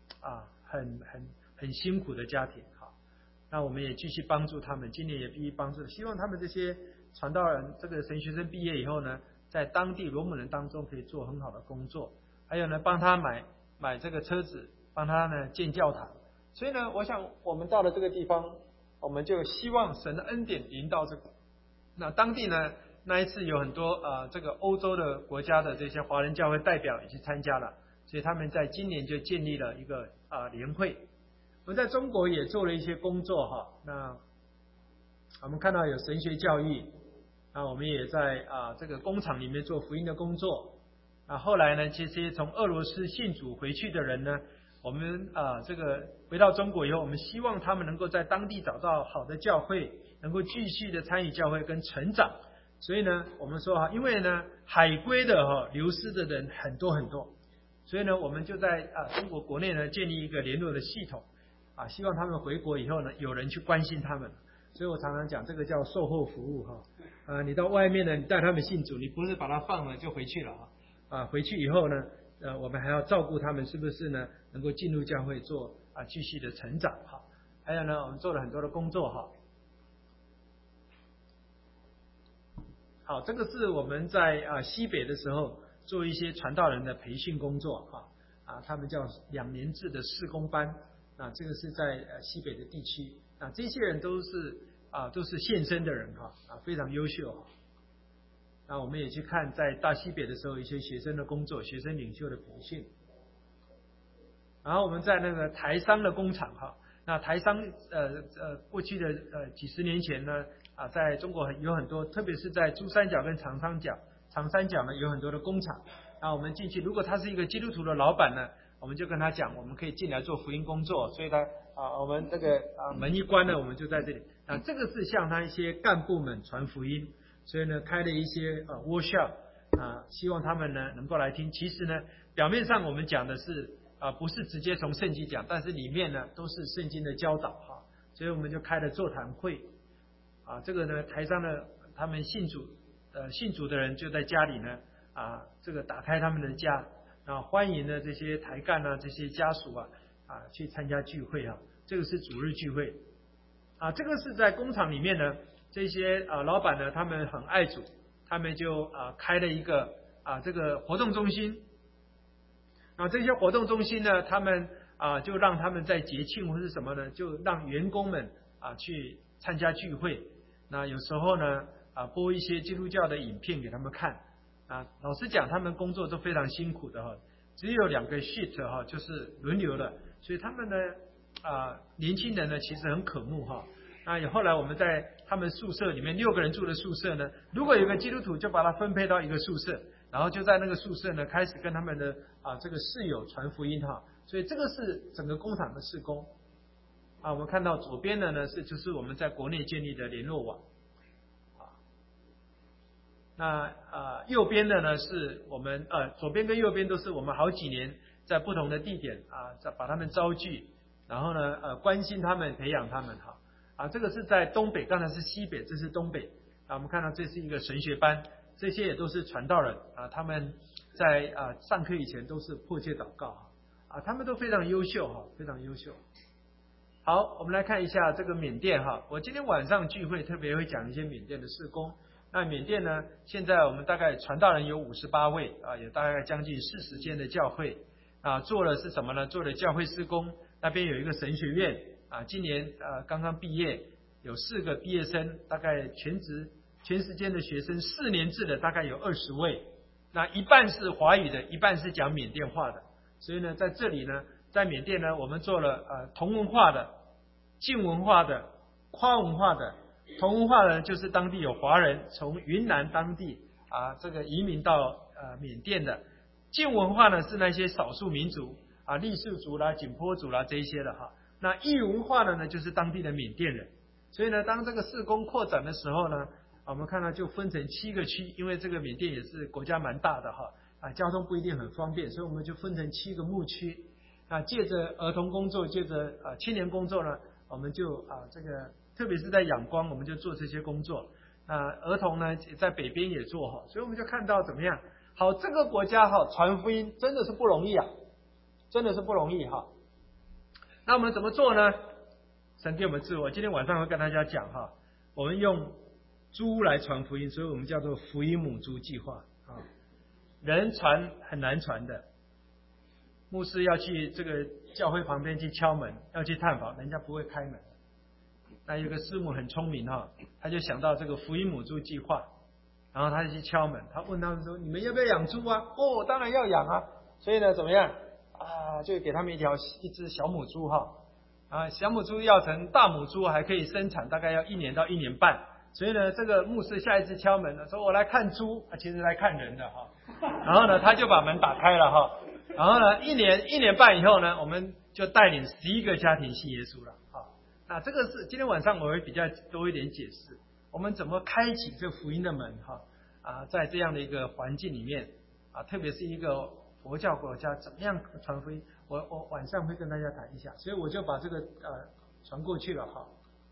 很辛苦的家庭那我们也继续帮助他们，今年也必须帮助，希望他们这些传道人，这个神学生毕业以后呢，在当地罗姆人当中可以做很好的工作，还有呢，帮他买这个车子，帮他呢建教堂。所以呢，我想我们到了这个地方，我们就希望神的恩典临到这个。那当地呢，那一次有很多这个欧洲的国家的这些华人教会代表也去参加了，所以他们在今年就建立了一个联会。我们在中国也做了一些工作那我们看到有神学教育，那我们也在这个工厂里面做福音的工作后来呢，这些从俄罗斯信主回去的人呢，我们这个回到中国以后，我们希望他们能够在当地找到好的教会，能够继续的参与教会跟成长。所以呢，我们说因为呢海归的流失的人很多很多，所以呢，我们就在中国国内呢建立一个联络的系统希望他们回国以后呢，有人去关心他们。所以我常常讲，这个叫售后服务你到外面呢，你带他们信主，你不是把他放了就回去了回去以后呢，我们还要照顾他们是不是呢能够进入教会做继续的成长还有呢，我们做了很多的工作好，这个是我们在西北的时候做一些传道人的培训工作他们叫2年制的事工班这个是在西北的地区这些人都是献身的人非常优秀我们也去看在大西北的时候一些学生的工作，学生领袖的培训。然后我们在那个台商的工厂那台商过去的几十年前呢在中国有很多，特别是在珠三角跟长三角呢有很多的工厂我们进去，如果他是一个基督徒的老板呢，我们就跟他讲，我们可以进来做福音工作，所以他我们这个门一关呢，我们就在这里这个是向他一些干部们传福音，所以呢开了一些workshop希望他们呢能够来听。其实呢表面上我们讲的是不是直接从圣经讲，但是里面呢都是圣经的教导所以我们就开了座谈会这个呢台上呢他们信主的人就在家里呢这个打开他们的家欢迎呢这些台干这些家属去参加聚会这个是主日聚会这个是在工厂里面呢，这些老板呢他们很爱主，他们就开了一个这个活动中心这些活动中心呢，他们就让他们在节庆或是什么呢，就让员工们去参加聚会。那有时候呢播一些基督教的影片给他们看老实讲，他们工作都非常辛苦的只有2个 shift 就是轮流的，所以他们呢年轻人呢其实很渴慕那后来我们在他们宿舍里面6个人住的宿舍呢，如果有个基督徒就把他分配到一个宿舍，然后就在那个宿舍呢开始跟他们的这个室友传福音所以这个是整个工厂的事工我们看到左边的呢就是我们在国内建立的联络网那右边的呢是我们左边跟右边都是我们好几年在不同的地点把他们招聚，然后呢关心他们，培养他们这个是在东北，刚才是西北，这是东北我们看到这是一个神学班，这些也都是传道人他们在上课以前都是迫切祷告他们都非常优秀非常优秀。好，我们来看一下这个缅甸我今天晚上聚会特别会讲一些缅甸的事工。那缅甸呢，现在我们大概传道人有58位有大概将近40间的教会做了是什么呢？做了教会事工，那边有一个神学院今年刚刚毕业，有4个毕业生，大概全时间的学生，4年制的大概有20位，那一半是华语的，一半是讲缅甸话的。所以呢，在这里呢，在缅甸呢，我们做了同文化的、晋文化的、跨文化的。同文化呢，就是当地有华人从云南当地这个移民到缅甸的。晋文化呢是那些少数民族傈僳族啦、景颇族啦这一些的那异文化的呢就是当地的缅甸人。所以呢，当这个事工扩展的时候呢，我们看到就分成7个区，因为这个缅甸也是国家蛮大的交通不一定很方便，所以我们就分成7个牧区。借着儿童工作，借着青年工作呢，我们就这个特别是在仰光，我们就做这些工作。儿童呢在北边也做所以我们就看到怎么样？好，这个国家传福音真的是不容易真的是不容易那我们怎么做呢？神给我们智慧，今天晚上会跟大家讲我们用猪来传福音，所以我们叫做福音母猪计划人传很难传的，牧师要去这个教会旁边去敲门，要去探访，人家不会开门。那有个师母很聪明他就想到这个福音母猪计划，然后他就去敲门，他问他们说：“你们要不要养猪啊？”哦，当然要养所以呢，怎么样就给他们一只小母猪小母猪要成大母猪还可以生产，大概要1年到1年半。所以呢，这个牧师下一次敲门呢，说我来看猪其实来看人的然后呢，他就把门打开了哈。然后呢，一年半以后呢，我们就带领11个家庭信耶稣了。好，那这个是今天晚上我会比较多一点解释，我们怎么开启这福音的门哈在这样的一个环境里面特别是一个佛教国家怎么样传福音，我晚上会跟大家谈一下，所以我就把这个传过去了哈。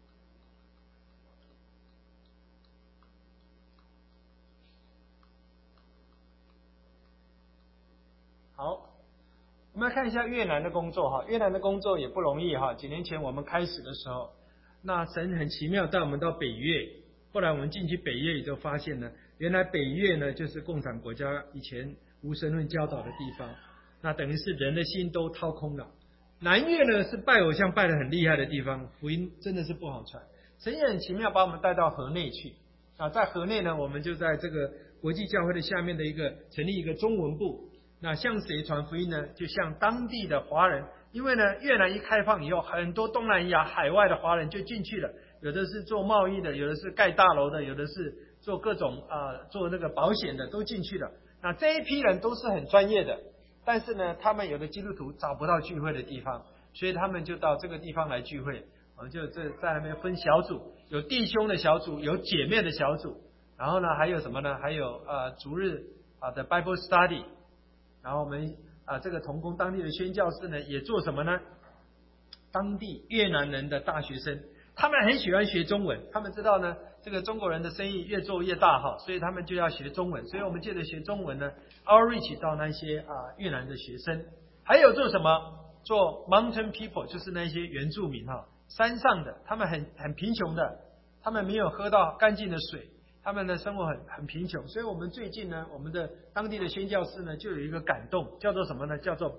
好，我们来看一下越南的工作哈。越南的工作也不容易哈。几年前我们开始的时候，那神很奇妙带我们到北越，后来我们进去北越就发现呢，原来北越呢就是共产国家以前无神论教导的地方，那等于是人的心都掏空了。南越呢是拜偶像拜得很厉害的地方，福音真的是不好传。神也很奇妙把我们带到河内去在河内呢，我们就在这个国际教会的下面的成立一个中文部。那向谁传福音呢？就向当地的华人，因为呢越南一开放以后，很多东南亚海外的华人就进去了，有的是做贸易的，有的是盖大楼的，有的是做各种做那个保险的都进去了。那这一批人都是很专业的，但是呢他们有的基督徒找不到聚会的地方，所以他们就到这个地方来聚会。我们就在那边分小组，有弟兄的小组，有姐妹的小组，然后呢还有什么呢？还有逐日的 Bible Study。然后我们这个同工当地的宣教士呢，也做什么呢？当地越南人的大学生，他们很喜欢学中文，他们知道呢，这个中国人的生意越做越大哈，所以他们就要学中文。所以我们借着学中文呢 ，outreach 到那些越南的学生。还有做什么？做 mountain people， 就是那些原住民山上的，他们很贫穷的，他们没有喝到干净的水。他们的生活很贫穷，所以我们最近呢，我们的当地的宣教士呢，就有一个感动，叫做什么呢？叫做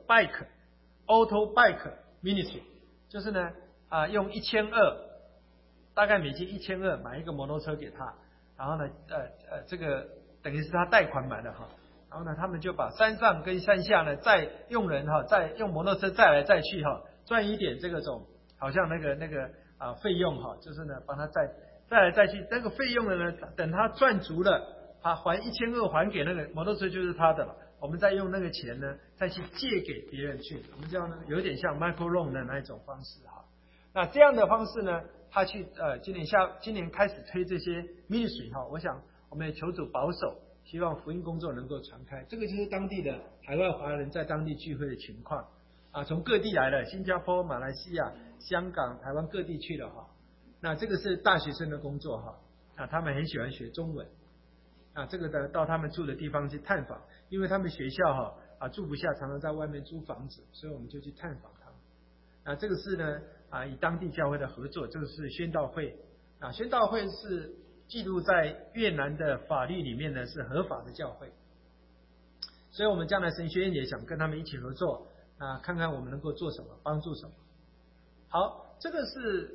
auto bike ministry， 就是呢用1200，大概美金1200买一个摩托车给他，然后呢这个等于是他贷款买的哈，然后呢他们就把山上跟山下呢再用人再用摩托车载来载去赚一点这个种好像那个费用就是呢帮他再来再去，那个费用呢，等他赚足了，他还1200还给那个摩托车就是他的了。我们再用那个钱呢，再去借给别人去，我们叫呢有点像 micro loan 的那一种方式那这样的方式呢，他去今年开始推这些 ministry 我想我们也求主保守，希望福音工作能够传开。这个就是当地的海外华人在当地聚会的情况从各地来了，新加坡、马来西亚、香港、台湾各地去了那这个是大学生的工作他们很喜欢学中文这个的到他们住的地方去探访，因为他们学校住不下，常常在外面租房子，所以我们就去探访他们。这个是呢以当地教会的合作，这个是宣道会宣道会是记录在越南的法律里面呢是合法的教会，所以我们将来神学院也想跟他们一起合作看看我们能够做什么，帮助什么。好，这个是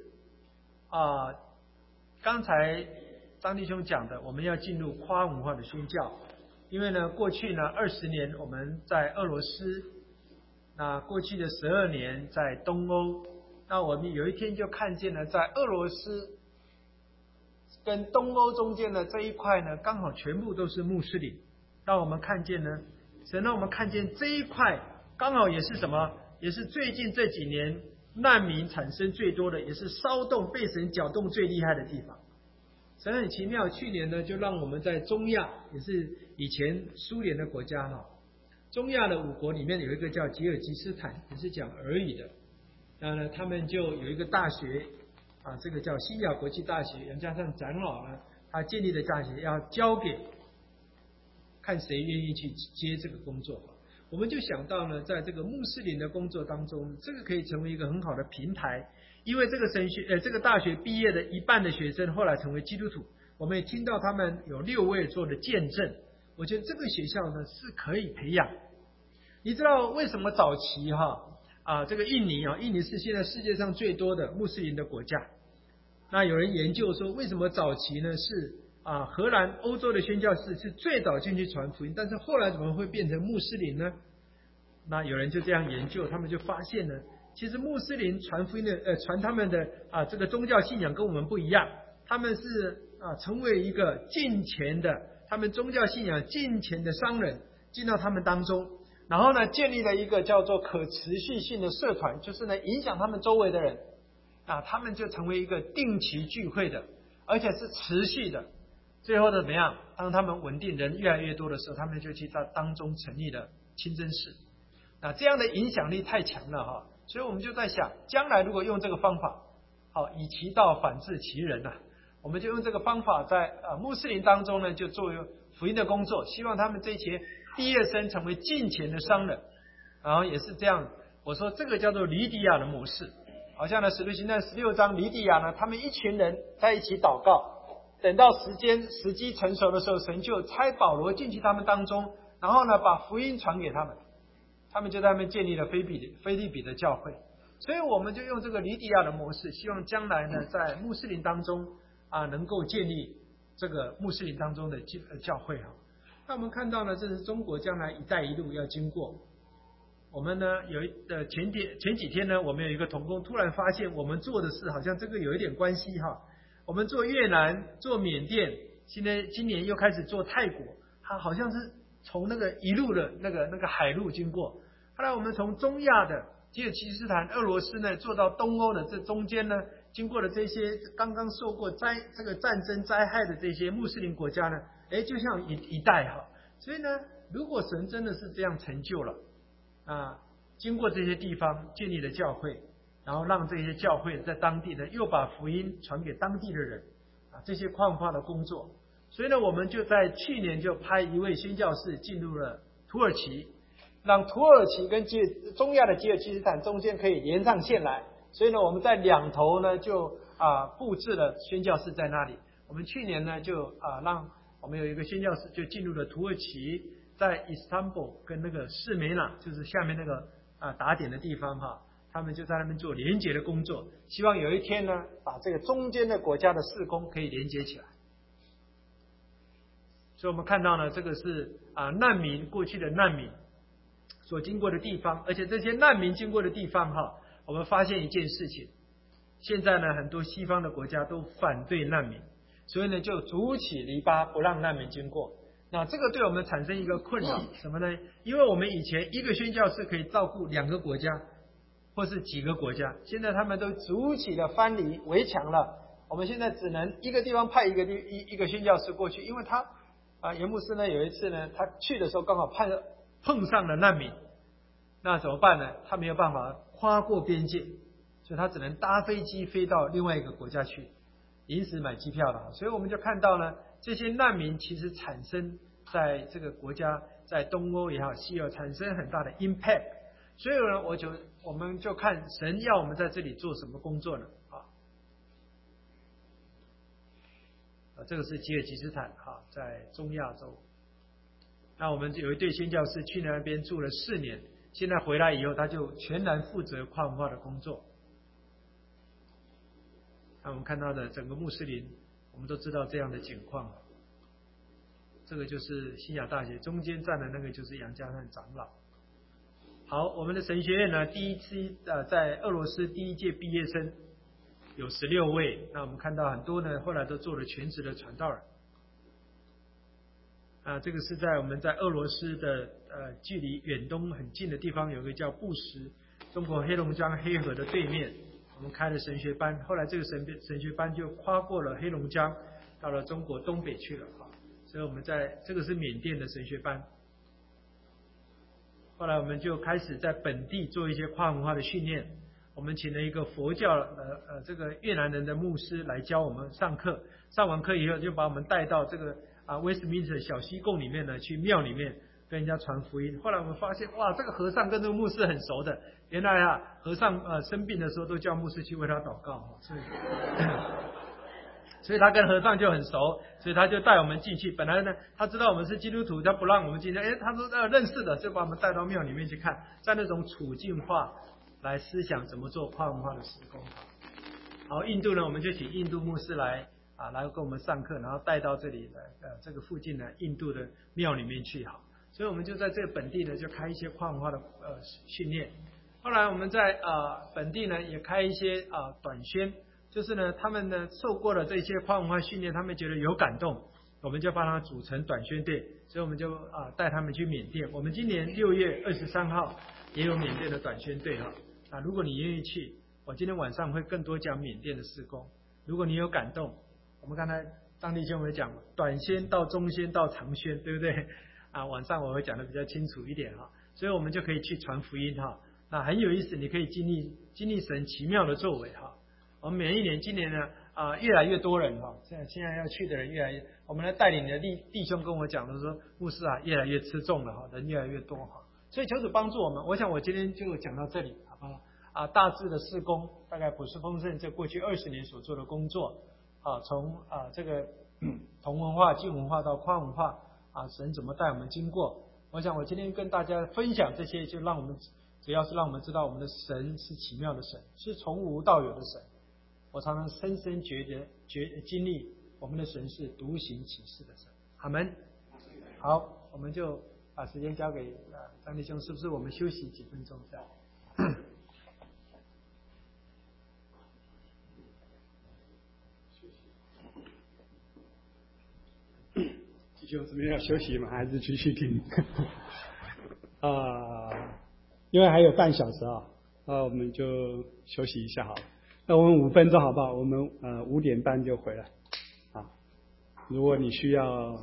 刚才张弟兄讲的，我们要进入跨文化的宣教。因为呢，过去呢20年我们在俄罗斯，那过去的12年在东欧，那我们有一天就看见了，在俄罗斯跟东欧中间的这一块呢，刚好全部都是穆斯林。让我们看见呢，神让我们看见这一块刚好也是什么？也是最近这几年难民产生最多的，也是骚动被神搅动最厉害的地方。神很奇妙，去年呢就让我们在中亚，也是以前苏联的国家中亚的5国里面有一个叫吉尔吉斯坦，也是讲俄语的。那呢他们就有一个大学这个叫西亚国际大学，加上长老呢他建立的大学要交给看谁愿意去接这个工作。我们就想到呢，在这个穆斯林的工作当中，这个可以成为一个很好的平台，因为这个大学毕业的一半的学生后来成为基督徒，我们也听到他们有6位做的见证。我觉得这个学校呢是可以培养。你知道为什么早期这个印尼是现在世界上最多的穆斯林的国家。那有人研究说，为什么早期呢是荷兰欧洲的宣教士是最早进去传福音，但是后来怎么会变成穆斯林呢？那有人就这样研究，他们就发现呢，其实穆斯林传福音的传他们的这个宗教信仰跟我们不一样，他们是成为一个敬虔的，他们宗教信仰敬虔的商人， 进到他们当中，然后呢，建立了一个叫做可持续性的社团，就是呢，影响他们周围的人啊，他们就成为一个定期聚会的，而且是持续的。最后的怎么样？当他们稳定人越来越多的时候，他们就去在当中成立了清真寺。那这样的影响力太强了哈，所以我们就在想，将来如果用这个方法，好，以其道反治其人呐，我们就用这个方法在穆斯林当中呢，就作为福音的工作，希望他们这些毕业生成为敬虔的商人，然后也是这样。我说这个叫做黎迪亚的模式，好像呢，使徒行传16章，黎迪亚呢，他们一群人在一起祷告。等到时机成熟的时候，神就差保罗进去他们当中，然后呢，把福音传给他们，他们就在那边建立了腓立比的教会。所以我们就用这个黎迪亚的模式，希望将来呢，在穆斯林当中能够建立这个穆斯林当中的教会哈。那我们看到呢，这是中国将来一带一路要经过。我们呢前几天呢，我们有一个同工突然发现，我们做的事好像这个有一点关系哈。我们做越南、做缅甸，今年又开始做泰国，它好像是从那个一路的那个海路经过。后来我们从中亚的吉尔吉斯斯坦、俄罗斯呢，做到东欧的这中间呢，经过了这些刚刚受过这个战争灾害的这些穆斯林国家呢，就像一代哈。所以呢，如果神真的是这样成就了经过这些地方建立了教会。然后让这些教会在当地呢，又把福音传给当地的人这些矿化的工作。所以呢，我们就在去年就派一位宣教士进入了土耳其，让土耳其跟中亚的吉尔吉斯斯坦中间可以连上线来。所以呢，我们在两头呢就布置了宣教士在那里。我们去年呢就让我们有一个宣教士就进入了土耳其，在伊斯坦布跟那个士梅那，就是下面那个打点的地方哈。他们就在那边做连结的工作，希望有一天呢，把这个中间的国家的事工可以连接起来。所以我们看到呢，这个是难民过去的难民所经过的地方，而且这些难民经过的地方哈，我们发现一件事情，现在呢，很多西方的国家都反对难民，所以呢，就筑起篱笆不让难民经过。那这个对我们产生一个困扰，什么呢？因为我们以前一个宣教士可以照顾2个国家。或是几个国家，现在他们都筑起了藩篱围墙了。我们现在只能一个地方派一个宣教士过去，因为他严牧师呢有一次呢，他去的时候刚好碰上了难民，那怎么办呢？他没有办法跨过边界，所以他只能搭飞机飞到另外一个国家去，临时买机票的。所以我们就看到呢，这些难民其实产生在这个国家，在东欧也好，西欧产生很大的 impact。所以呢，我们就看神要我们在这里做什么工作呢？这个是吉尔吉斯斯坦在中亚洲。那我们有一对宣教士去那边住了4年，现在回来以后，他就全然负责跨文化的工作。那我们看到的整个穆斯林，我们都知道这样的情况。这个就是西亚大学中间站的那个就是杨家善长老。好，我们的神学院呢，第一次在俄罗斯第一届毕业生有16位，那我们看到很多呢，后来都做了全职的传道人。这个是我们在俄罗斯的距离远东很近的地方，有一个叫布什，中国黑龙江黑河的对面，我们开了神学班。后来这个神学班就跨过了黑龙江，到了中国东北去了所以我们这个是缅甸的神学班。后来我们就开始在本地做一些跨文化的训练。我们请了一个佛教这个越南人的牧师来教我们上课。上完课以后，就把我们带到这个Westminster 小西贡里面呢，去庙里面跟人家传福音。后来我们发现，哇，这个和尚跟这个牧师很熟的。原来和尚生病的时候都叫牧师去为他祷告，所以他跟和尚就很熟，所以他就带我们进去。本来呢，他知道我们是基督徒，他不让我们进去。他说认识的，就把我们带到庙里面去看，在那种处境化来思想怎么做跨文化的事工。好，印度呢，我们就请印度牧师来跟我们上课，然后带到这里这个附近的印度的庙里面去。所以我们就在这个本地呢，就开一些跨文化的训练。后来我们在本地呢，也开一些短宣。就是呢，他们呢受过了这些跨文化训练，他们觉得有感动， 我们就帮他组成短宣队，所以我们就带他们去缅甸。我们今年6月23号也有缅甸的短宣队哈。如果你愿意去，我今天晚上会更多讲缅甸的事工。如果你有感动，我们刚才张弟兄有讲短宣到中宣到长宣，对不对？晚上我会讲的比较清楚一点哈，所以我们就可以去传福音哈。那很有意思，你可以经历神奇妙的作为哈。我们每一年，今年呢越来越多人哈，现在要去的人越来越，我们来带领的弟兄跟我讲的说，牧师越来越吃重了哈，人越来越多哈，所以求主帮助我们。我想我今天就讲到这里，好不好？大致的事工，大概普世丰盛这过去20年所做的工作从这个同文化、近文化到跨文化神怎么带我们经过。我想我今天跟大家分享这些，就让我们主要是让我们知道我们的神是奇妙的神，是从无到有的神。我常常深深经历我们的神是独行其事的神。阿们。好，我们就把时间交给张弟兄，是不是我们休息几分钟这样？ 弟兄这边要休息吗？还是继续听？因为还有半小时我们就休息一下好了。那我们5分钟好不好？我们5点半就回来。如果你需要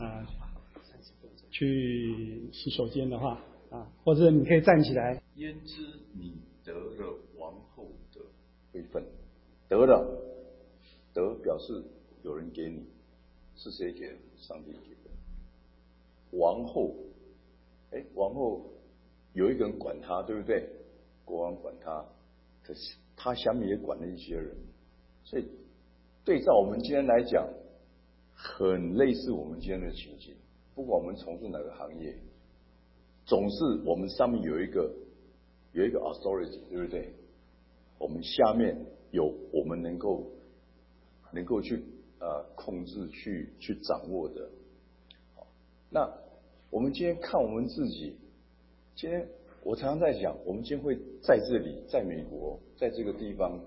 去洗手间的话或者你可以站起来。 焉知你得了王后的位分？得了，得表示有人给你，是谁给的？上帝给的。王后，王后有一个人管她，对不对？国王管她，可是他下面也管了一些人，所以对照我们今天来讲，很类似我们今天的情景。不管我们从事哪个行业，总是我们上面有一个 authority， 对不对？我们下面有我们能够去控制、去掌握的。那我们今天看我们自己，今天我常常在想，我们今天会在这里，在美国，在这个地方，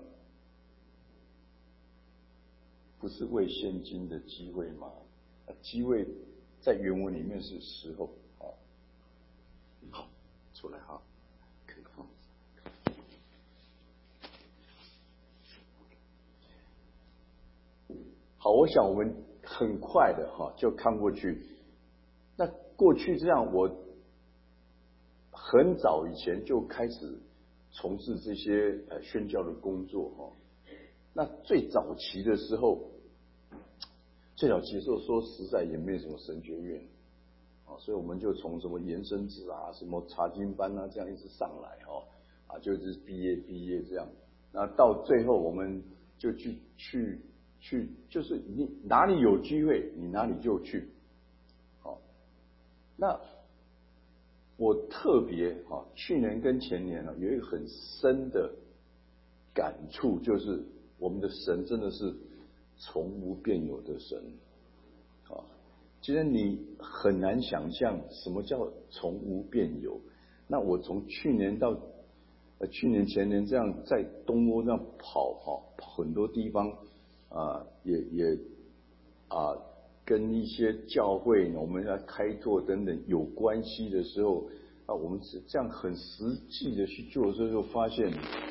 不是为现今的机会吗？机会在原文里面是时候。好，出来哈，可以放。好，我想我们很快的就看过去。那过去这样，我很早以前就开始从事这些宣教的工作那最早期的时候，说实在也没有什么神学院所以我们就从什么延伸职什么查经班这样一直上来就是毕业这样。那到最后我们就去，就是你哪里有机会，你哪里就去。那我特别去年跟前年有一个很深的感触，就是我们的神真的是从无变有的神今天你很难想象什么叫从无变有。那我从去年到去年前年这样在东欧这样跑很多地方也跟一些教会我们要开拓等等有关系的时候我们这样很实际的去做的时候，发现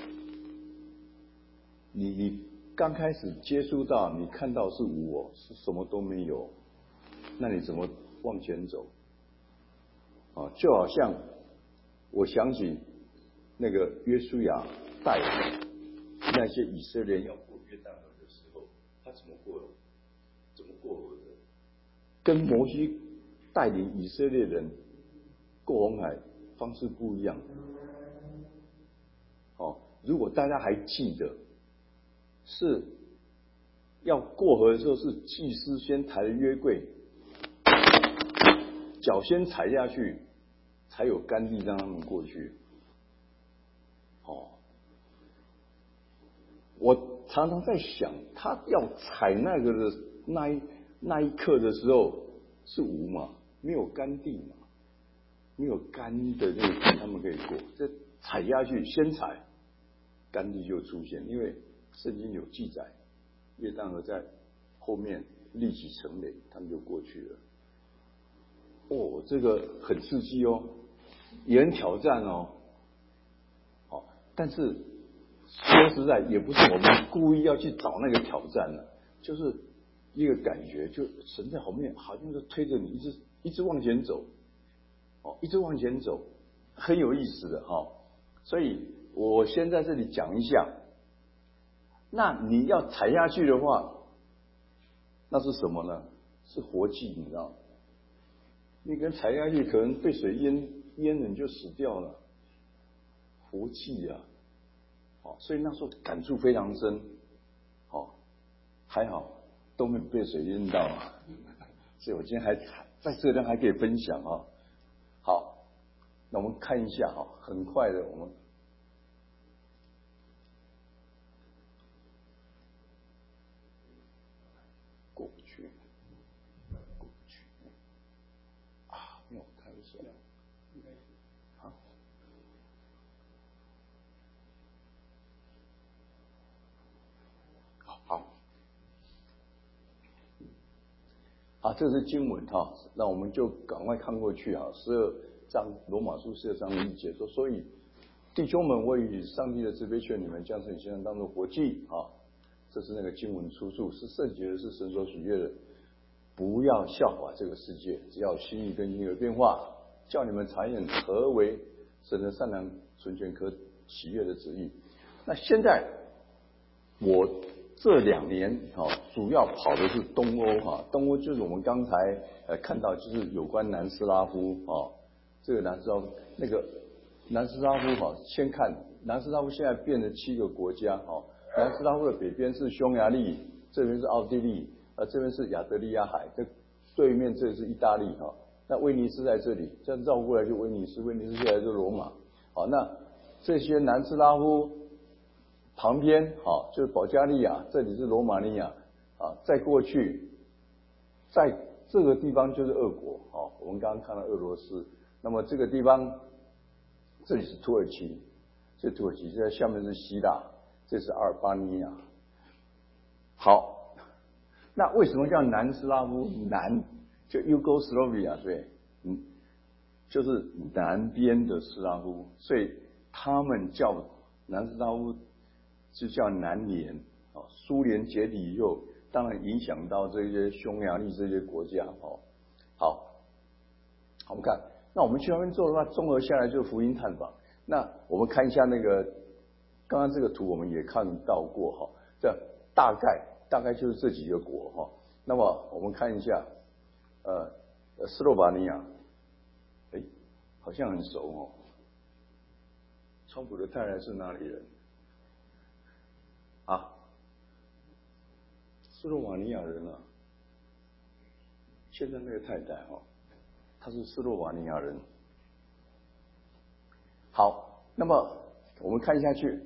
你刚开始接触到，你看到是无是什么都没有，那你怎么往前走就好像我想起那个约书亚带那些以色列要过约旦河的时候，他怎么过河的？跟摩西带领以色列人过红海方式不一样。如果大家还记得，是要过河的时候，是祭司先抬着约柜，脚先踩下去，才有干地让他们过去。我常常在想，他要踩那个的那一刻的时候是无嘛，没有干地嘛，没有干的那个地他们可以过，这踩下去先踩，干地就出现，因为圣经有记载，约旦河在后面立起城垒，他们就过去了。哦，这个很刺激哦，也很挑战哦。好，但是说实在，也不是我们故意要去找那个挑战的，就是一个感觉，就神在后面好像是推着你一直往前走，哦，一直往前走，很有意思的哈。所以我先在这里讲一下，那你要踩下去的话，那是什么呢？是活祭，你知道吗？你跟踩下去，可能被水淹了，你就死掉了。活祭啊，好，所以那时候感触非常深。好，还好都没有被水淹到啊，所以我今天还在这边还可以分享啊。好，那我们看一下哈，很快的我们。这是经文哈，那我们就赶快看过去啊。12章罗马书12章1节说，所以弟兄们，我以上帝的慈悲劝你们，将身体献上当作活祭啊。这是那个经文出处，是圣洁的，是神所喜悦的。不要效法这个世界，只要心意更新而变化，叫你们查验何为神的善良、纯全、可喜悦的旨意。那现在我这2年主要跑的是东欧东欧就是我们刚才看到，就是有关南斯拉夫这个南斯拉夫那个南斯拉夫先看南斯拉夫现在变成7个国家南斯拉夫的北边是匈牙利，这边是奥地利，这边是亚得里亚海，这对面这是意大利那威尼斯在这里，这样绕过来就威尼斯，威尼斯现在就罗马那这些南斯拉夫旁边就是保加利亚，这里是罗马尼亚再过去，在这个地方就是俄国我们刚刚看到俄罗斯，那么这个地方这里是土耳其，这土耳其现在下面是希腊，这是阿尔巴尼亚。好，那为什么叫南斯拉夫？南就 Yugoslavia 对，就是南边的斯拉夫，所以他们叫南斯拉夫就叫南联苏联解体以后，当然影响到这些匈牙利这些国家好，我们看，那我们去那边做的话，综合下来就是福音探访。那我们看一下那个刚刚这个图，我们也看到过这大概就是这几个国那么我们看一下斯洛伐尼亚，好像很熟川普的太太是哪里人斯洛瓦尼亚人现在那个太太她是斯洛瓦尼亚人。好，那么我们看下去，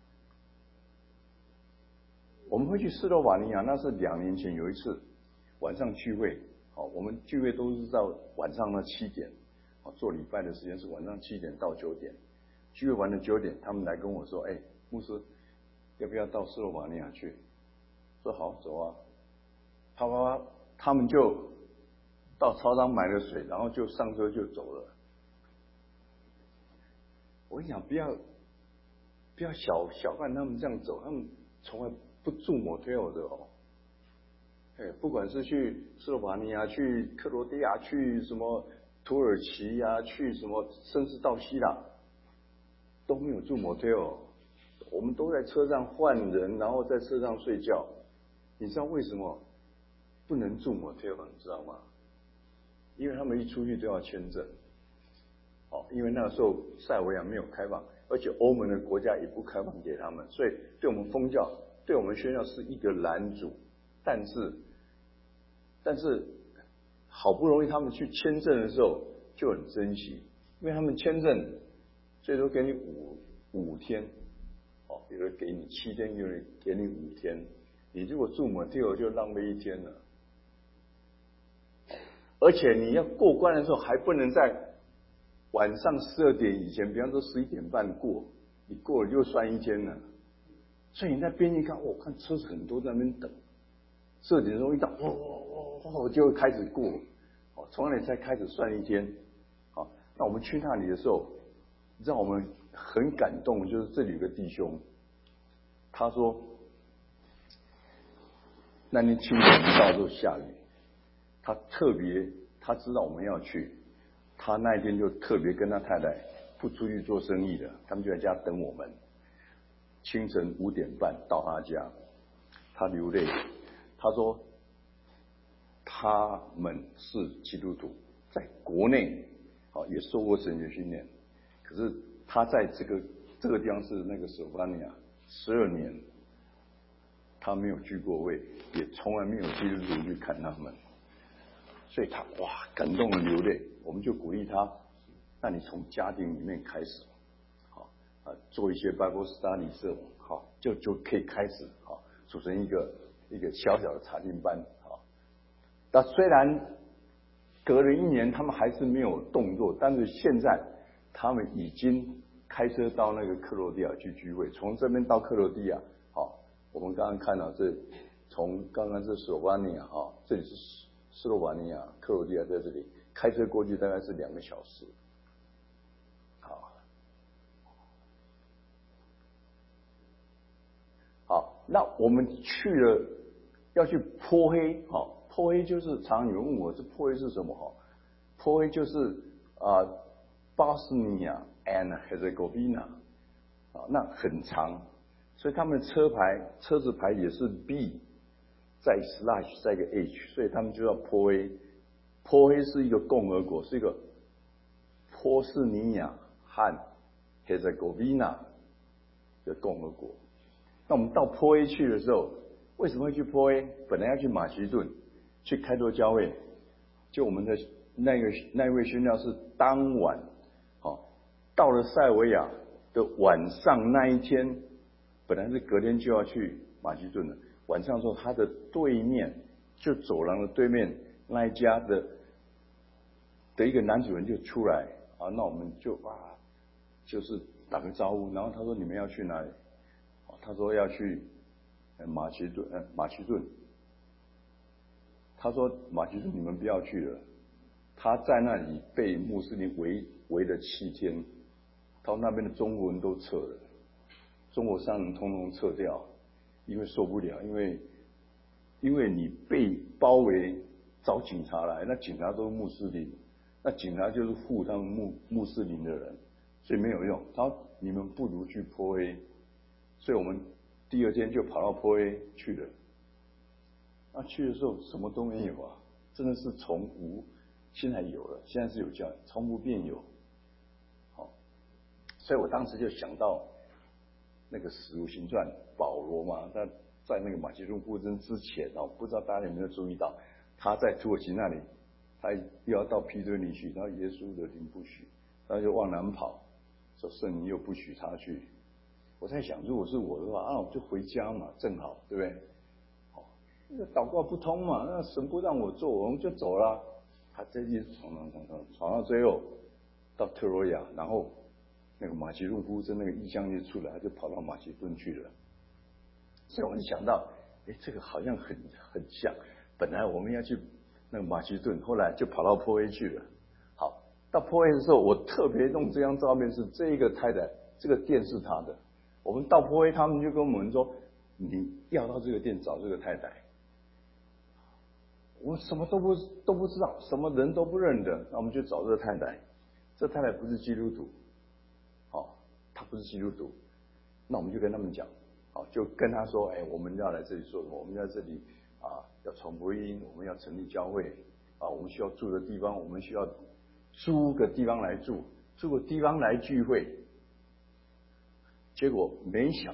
我们会去斯洛瓦尼亚，那是2年前有一次晚上聚会我们聚会都是到晚上的7点做礼拜的时间是晚上7点到9点，聚会完了9点，他们来跟我说，牧师要不要到斯洛瓦尼亚去？说好，走啊！他们就到操场买了水，然后就上车就走了。我跟你讲，不要小看他们这样走，他们从来不住motel的不管是去斯洛伐尼亚、去克罗地亚、去什么土耳其去什么，甚至到希腊都没有住motel，我们都在车上换人，然后在车上睡觉。你知道为什么不能住motel你知道吗？因为他们一出去都要签证因为那个时候塞尔维亚没有开放，而且欧盟的国家也不开放给他们，所以对我们封教、对我们宣教是一个拦阻。但是好不容易他们去签证的时候就很珍惜，因为他们签证最多给你5天有人给你7天，有人给你5天，你如果住motel就浪费1天了。而且你要过关的时候还不能在晚上12点以前，比方说11点半过，你过了就算1天了。所以你在边境看，看车子很多在那边等， 4点钟一到，就会开始过，从那里才开始算一天。好，那我们去那里的时候，让我们很感动，就是这里有个弟兄，他说那天清晨到之后下雨，他知道我们要去，他那一天就特别跟他太太不出去做生意了，他们就在家等我们。清晨5点半到他家，他流泪，他说他们是基督徒，在国内也受过神学训练，可是他在这个地方是那个斯洛伐尼亚12年，他没有聚过会，也从来没有基督徒去看他们，所以他感动的流泪。我们就鼓励他，那你从家庭里面开始，做一些 Bible study 这种，就可以开始组成一个小小的查经班。那虽然隔了1年，他们还是没有动作，但是现在他们已经开车到那个克罗地亚去聚会，从这边到克罗地亚，我们刚刚看到从刚刚是斯洛伐尼亚，这里是斯洛伐尼亚，克罗地亚在这里，开车过去大概是2个小时。好，那我们去了，要去坡黑，坡黑就是常常有人问我，这坡黑是什么？坡黑就是Bosnia and Herzegovina，那很长，所以他们车子牌也是 B， 再 slash 再一个 H， 所以他们就叫坡黑。坡黑是一个共和国，是一个波斯尼亚和 Herzegovina 的共和国。那我们到坡黑去的时候，为什么会去坡黑？本来要去马其顿，去开拓教会，就我们的那位宣教士当晚，到了塞维亚的晚上那一天，本来是隔天就要去马其顿的，晚上的时候他的对面，就走廊的对面那一家的一个男主人就出来，那我们就是打个招呼，然后他说你们要去哪里？他说要去马其顿。他说马其顿你们不要去了，他在那里被穆斯林围了7天，他说那边的中国人都撤了，中国商人通通撤掉，因为受不了，因为你被包围，找警察来，那警察都是穆斯林，那警察就是护他们穆斯林的人，所以没有用。他说你们不如去坡黑。所以我们第2天就跑到坡黑去了。那去的时候什么都没有真的是从无，现在有了，现在是有教育，从无变有。所以我当时就想到那个《使徒行传》，保罗嘛，他在那个马其顿布征之前不知道大家有没有注意到，他在土耳其那里，他又要到庇推尼去，然后耶稣的灵不许，他就往南跑，说圣灵又不许他去。我在想，如果是我的话我就回家嘛，正好，对不对？那祷告不通嘛，那神不让我做，我们就走了。他这一闯到最后到特罗亚，然后那个马其顿布征那个异象就出来，他就跑到马其顿去了。所以我就想到，这个好像很像。本来我们要去那个马其顿，后来就跑到坡黑去了。好，到坡黑的时候，我特别弄这张照片，是这一个太太，这个店是她的。我们到坡黑，他们就跟我们说，你要到这个店找这个太太。我们什么都不知道，什么人都不认得，那我们就找这个太太。这太太不是基督徒，她不是基督徒，那我们就跟他们讲，就跟他说，我们要来这里做什么？我们在这里要传福音，我们要成立教会，我们需要住的地方，我们需要租个地方来住，租个地方来聚会。结果没想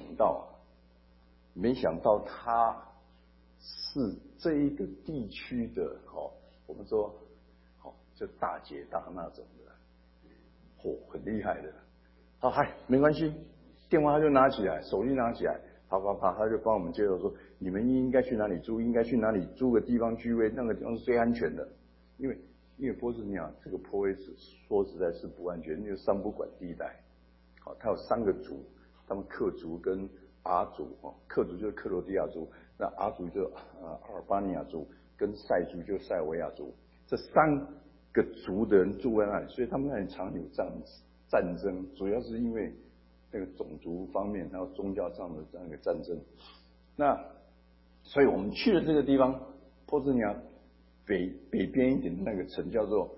到他是这一个地区的我们说就大姐大那种的，很厉害的。他没关系，电话他就拿起来，手机拿起来，啪，他就帮我们介绍说，你们应该去哪里住，应该去哪里租个地方聚会，那个地方是最安全的。因为波斯尼亚这个坡黑说实在是不安全，因为三不管地带，它有3个族。他们克族跟阿族，克族就是克罗地亚族， 那阿族就阿尔巴尼亚族，跟塞族就塞尔维亚族，这3个族的人住在那里，所以他们那里常有战争，主要是因为那个种族方面还有宗教上的这样一个战争。那所以我们去了这个地方，波斯尼亚北边一点的那个城叫做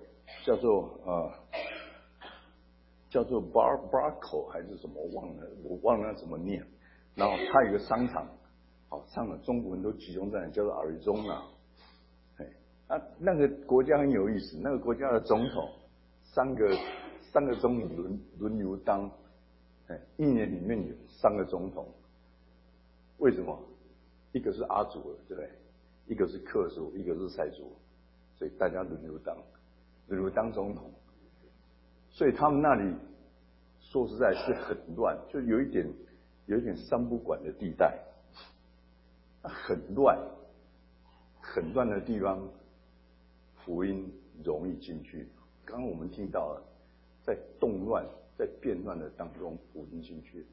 Barco 还是什么，我忘了怎么念。然后它有一个商场，商场中国人都集中在那，叫做Arizona。那个国家很有意思，那个国家的总统三个总统轮流当，一年里面有3个总统。为什么？一个是阿族的，对不对？一个是克族，一个是塞族，所以大家轮流当总统。所以他们那里说实在是很乱，就有一点三不管的地带，很乱的地方，福音容易进去。刚刚我们听到了，在动乱、在变乱的当中，福音进去。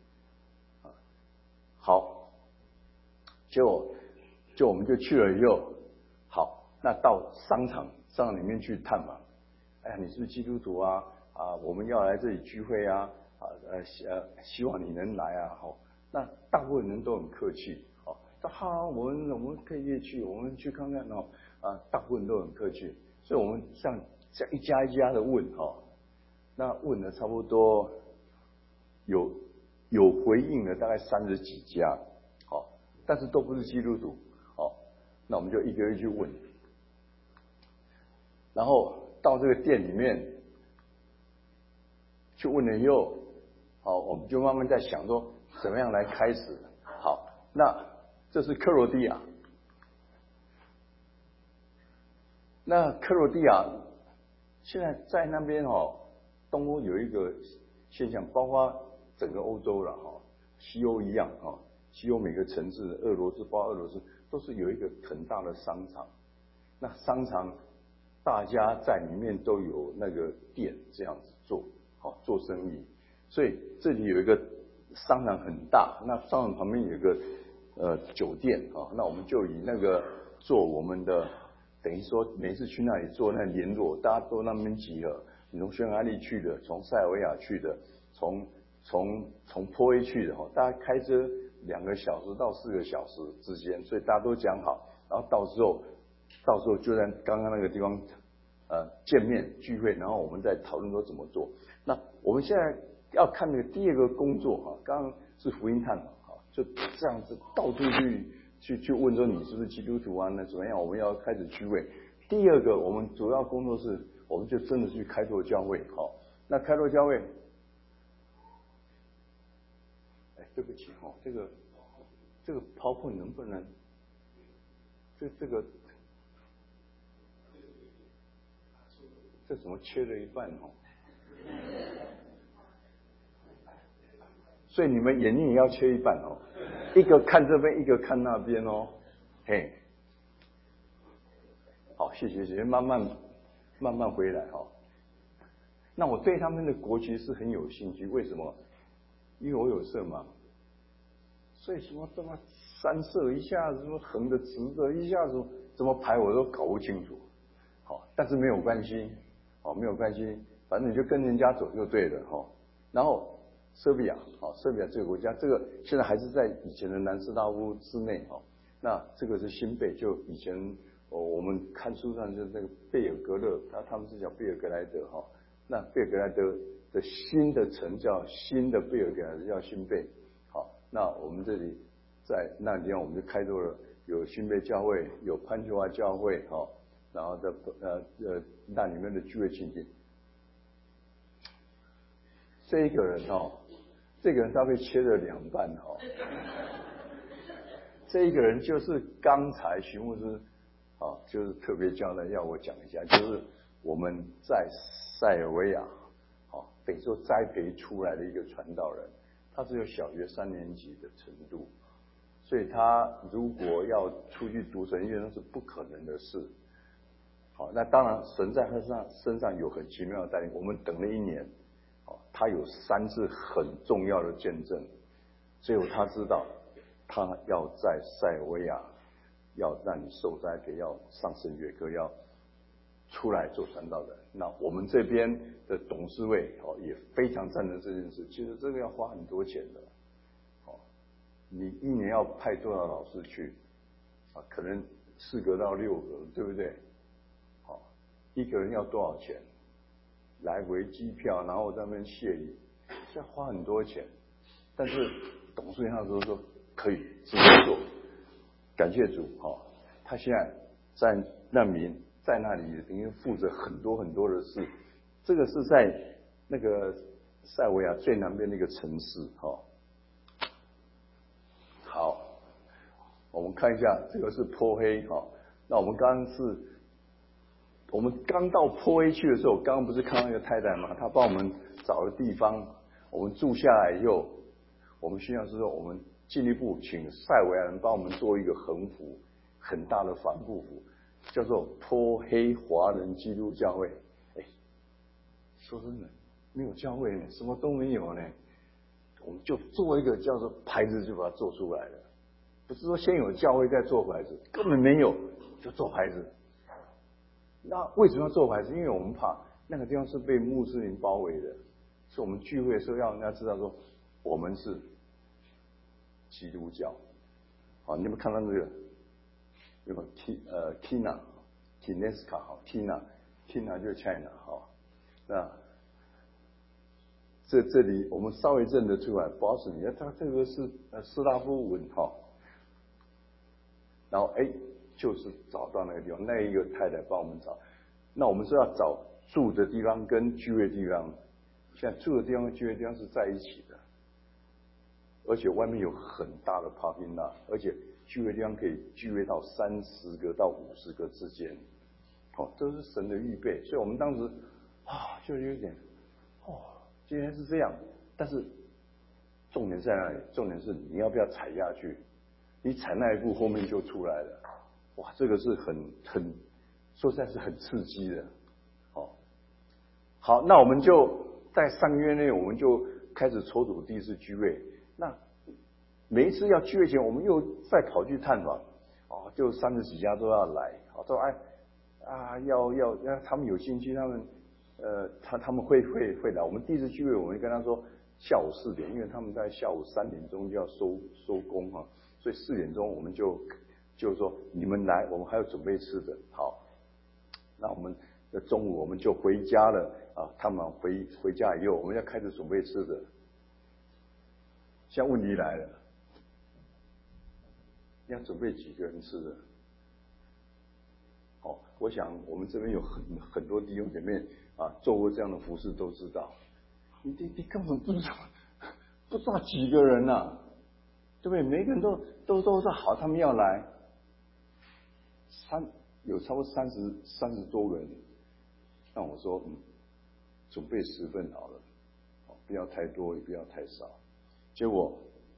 好，结果我们就去了以后，好，那到商场里面去探访。哎呀，你是不是基督徒啊？我们要来这里聚会啊，希望你能来啊。那大部分人都很客气，说好，我们可以去，我们去看看大部分都很客气，所以我们像一家一家的问那问了差不多有回应的大概30几家，但是都不是基督徒，那我们就一个一个去问，然后到这个店里面去问了以后，我们就慢慢在想说怎么样来开始。好，那这是克罗地亚，那克罗地亚现在在那边东欧有一个现象，包括整个欧洲了西欧一样西欧每个城市，俄罗斯都是有一个很大的商场，那商场大家在里面都有那个店这样子做生意，所以这里有一个商场很大，那商场旁边有一个酒店那我们就以那个做我们的，等于说每次去那里做那联络，大家都那边集合，你从匈牙利去的，从塞尔维亚去的，从波耶去的大家开车2个小时到4个小时之间，所以大家都讲好，然后到时候就在刚刚那个地方见面聚会，然后我们再讨论说怎么做。那我们现在要看那个第2个工作刚刚是福音探访就这样子到处去问说你是不是基督徒啊？那怎么样？我们要开始聚会。第2个我们主要工作是，我们就真的去开拓教会那开拓教会，对不起这个PowerPoint能不能这怎么切了一半所以你们眼睛也要切一半一个看这边，一个看那边嘿，好，谢谢，慢慢回来那我对他们的国旗是很有兴趣，为什么？因为我有色盲，所以什么3色一下子什么横的直的，一下子怎么排我都搞不清楚但是没有关系没有关系，反正你就跟人家走就对了然后塞比亚这个国家，这个现在还是在以前的南斯拉夫之内那这个是新贝，就以前我们看书上就是那个贝尔格勒，他们是叫贝尔格莱德那贝尔格莱德的新的城叫新的贝尔格莱德，叫新贝那我们这里在那地方我们就开拓了有新贝教会，有潘丘华教会然后那里面的聚会情景。这个人他被切了2半这一个人就是刚才徐牧师就是特别交代要我讲一下，就是我们在塞尔维亚等于说栽培出来的一个传道人，他是有小学3年级的程度，所以他如果要出去读神学那是不可能的事那当然神在他身上有很奇妙的带领，我们等了1年他有3次很重要的见证，最后他知道他要在塞尔维亚要让你受栽培，要上神学课，要出来做传道的。那我们这边的董事会也非常赞成这件事。其实这个要花很多钱的，你一年要派多少老师去可能4个到6个，对不对？一个人要多少钱？来回机票，然后在那边谢礼，是要花很多钱。但是董事会那时候说可以直接做，感谢主他现在在难民在那里等于负责很多很多的事。这个是在那个塞维亚最南边的一个城市好，我们看一下，这个是坡黑那我们刚到坡黑去的时候，刚刚不是看到一个太太吗？她帮我们找了地方，我们住下来以后，我们需要是说，我们进一步请塞维亚人帮我们做一个横幅，很大的帆布幅，叫做坡黑华人基督教会。说真的，没有教会呢，什么都没有呢，我们就做一个叫做牌子，就把它做出来了。不是说先有教会再做牌子，根本没有，就做牌子。那为什么要做牌子？因为我们怕那个地方是被穆斯林包围的，所以我们聚会的时候要让人家知道说我们是基督教。你有没有看到那个？有没有Tina 就是 China 那这里我们稍微认得出来，不好意思，它这个是斯拉夫文然后就是找到那个地方，那一个太太帮我们找。那我们是要找住的地方跟聚会地方，现在住的地方跟聚会地方是在一起的，而且外面有很大的 parking lot， 而且聚会地方可以聚会到30个到50个之间，这是神的预备。所以我们当时就有点今天是这样，但是重点在哪里？重点是你要不要踩下去？你踩那一步，后面就出来了。哇，这个是很说实在是很刺激的。好，那我们就在上个月内，我们就开始筹组第一次聚会。那每一次要聚会前，我们又再跑去探访，就30几家都要来，说要他们有兴趣，他们会来。我们第一次聚会，我们跟他说下午4点，因为他们在下午3点钟就要收工所以4点钟我们就是说你们来，我们还要准备吃的。好，那我们中午我们就回家了他们回家以后，我们要开始准备吃的。现在问题来了，要准备几个人吃的？我想我们这边有很多弟兄姐妹做过这样的服事都知道，你根本不知道几个人对不对？每个人都说好，他们要来，有超过30多个人。那我说准备10份好了，不要太多，也不要太少。结果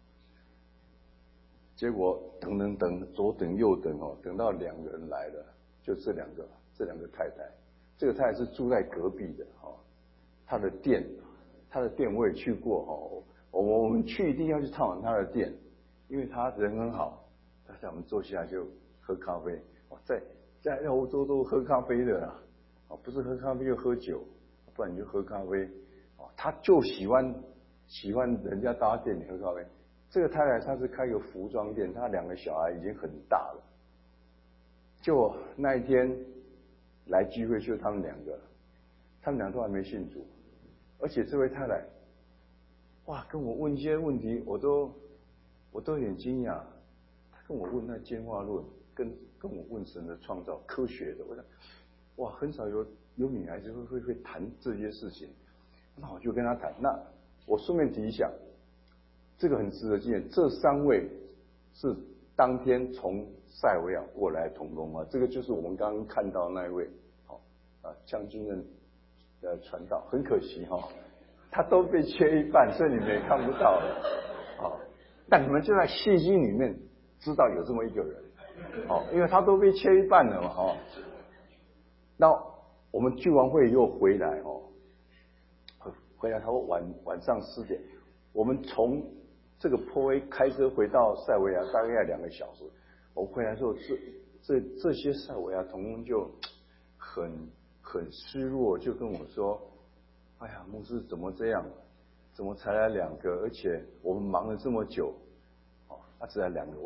等左等右等等到2个人来了，就这两个太太。这个太太是住在隔壁的她的店我也去过我们去一定要去探访她的店，因为她人很好。她叫我们坐下来就喝咖啡，在欧洲都喝咖啡的啦，不是喝咖啡就喝酒，不然你就喝咖啡。她就喜欢人家到她店里喝咖啡。这个太太她是开个服装店，她2个小孩已经很大了。就那一天来聚会，就他们2个，他们俩都还没信主，而且这位太太，跟我问一些问题，我都有点惊讶。她跟我问那进化论，跟我问神的创造科学的，我想，很少有女孩子会谈这些事情。那我就跟她谈。那我顺便提一下，这个很值得纪念，这3位是当天从塞维亚过来同工这个就是我们刚刚看到那一位将军任的传道，很可惜他都被切一半，所以你们也看不到了但你们就在信心里面知道有这么一个人因为他都被切一半了嘛那我们聚完会又回来他说晚上4点，我们从这个坡威开车回到塞维亚大概要2个小时。 我回来之后，这些塞维亚同工就很失落，就跟我说：“哎呀，牧师怎么这样？怎么才来2个？而且我们忙了这么久，只来2个。”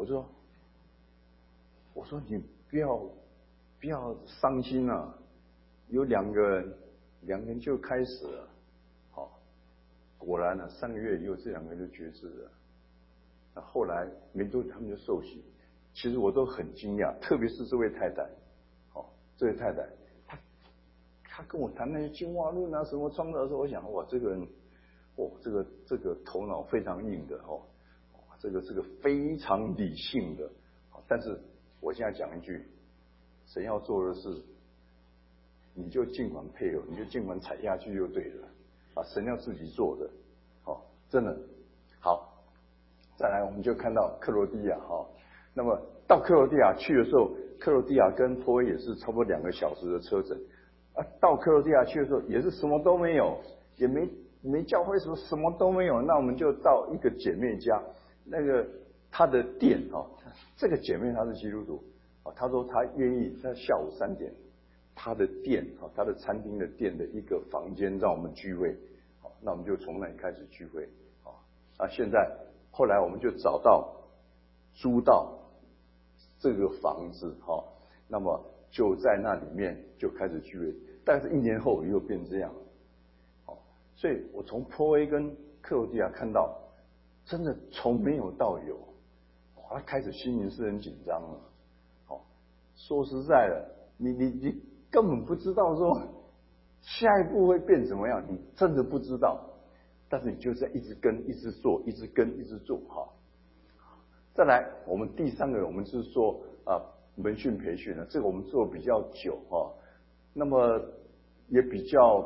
我说你不要伤心啊，有2个人就开始了。果然呢，3个月以后这2个人就决志了。那后来没多久他们就受洗。其实我都很惊讶，特别是这位太太，这位太太，她跟我谈那些进化论啊，什么创造的时候，我想哇，这个人，这个头脑非常硬的这个非常理性的。但是我现在讲一句，神要做的事，你就尽管配合，你就尽管踩下去就对了。神要自己做的，真的好。再来，我们就看到克罗地亚那么到克罗地亚去的时候，克罗地亚跟波威也是差不多2个小时的车程。到克罗地亚去的时候，也是什么都没有，也没教会，什么都没有。那我们就到一个姐妹家，那个她的店这个姐妹她是基督徒她说她愿意在下午3点，她的店她的餐厅的店的一个房间让我们聚会。那我们就从那里开始聚会。现在后来我们就找到租到这个房子那么就在那里面就开始聚会。但是1年后又变这样所以我从波威跟克罗地亚看到，真的从没有到有。他开始心灵是很紧张了。说实在的，你根本不知道说下一步会变怎么样，你真的不知道。但是你就在一直跟，一直做，一直跟，一直做再来，我们第3个，我们是说门训培训的，这个我们做比较久那么也比较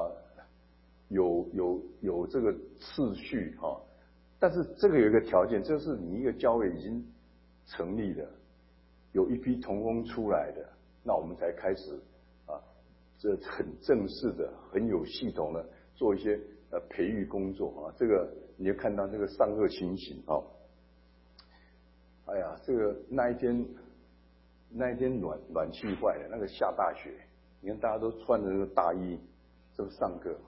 有这个次序但是这个有一个条件，就是你一个教会已经成立了，有一批同工出来的，那我们才开始这很正式的、很有系统的做一些培育工作这个你就看到这个上课情形哎呀，这个那一天暖气坏了，那个下大雪，你看大家都穿着那个大衣，这个上课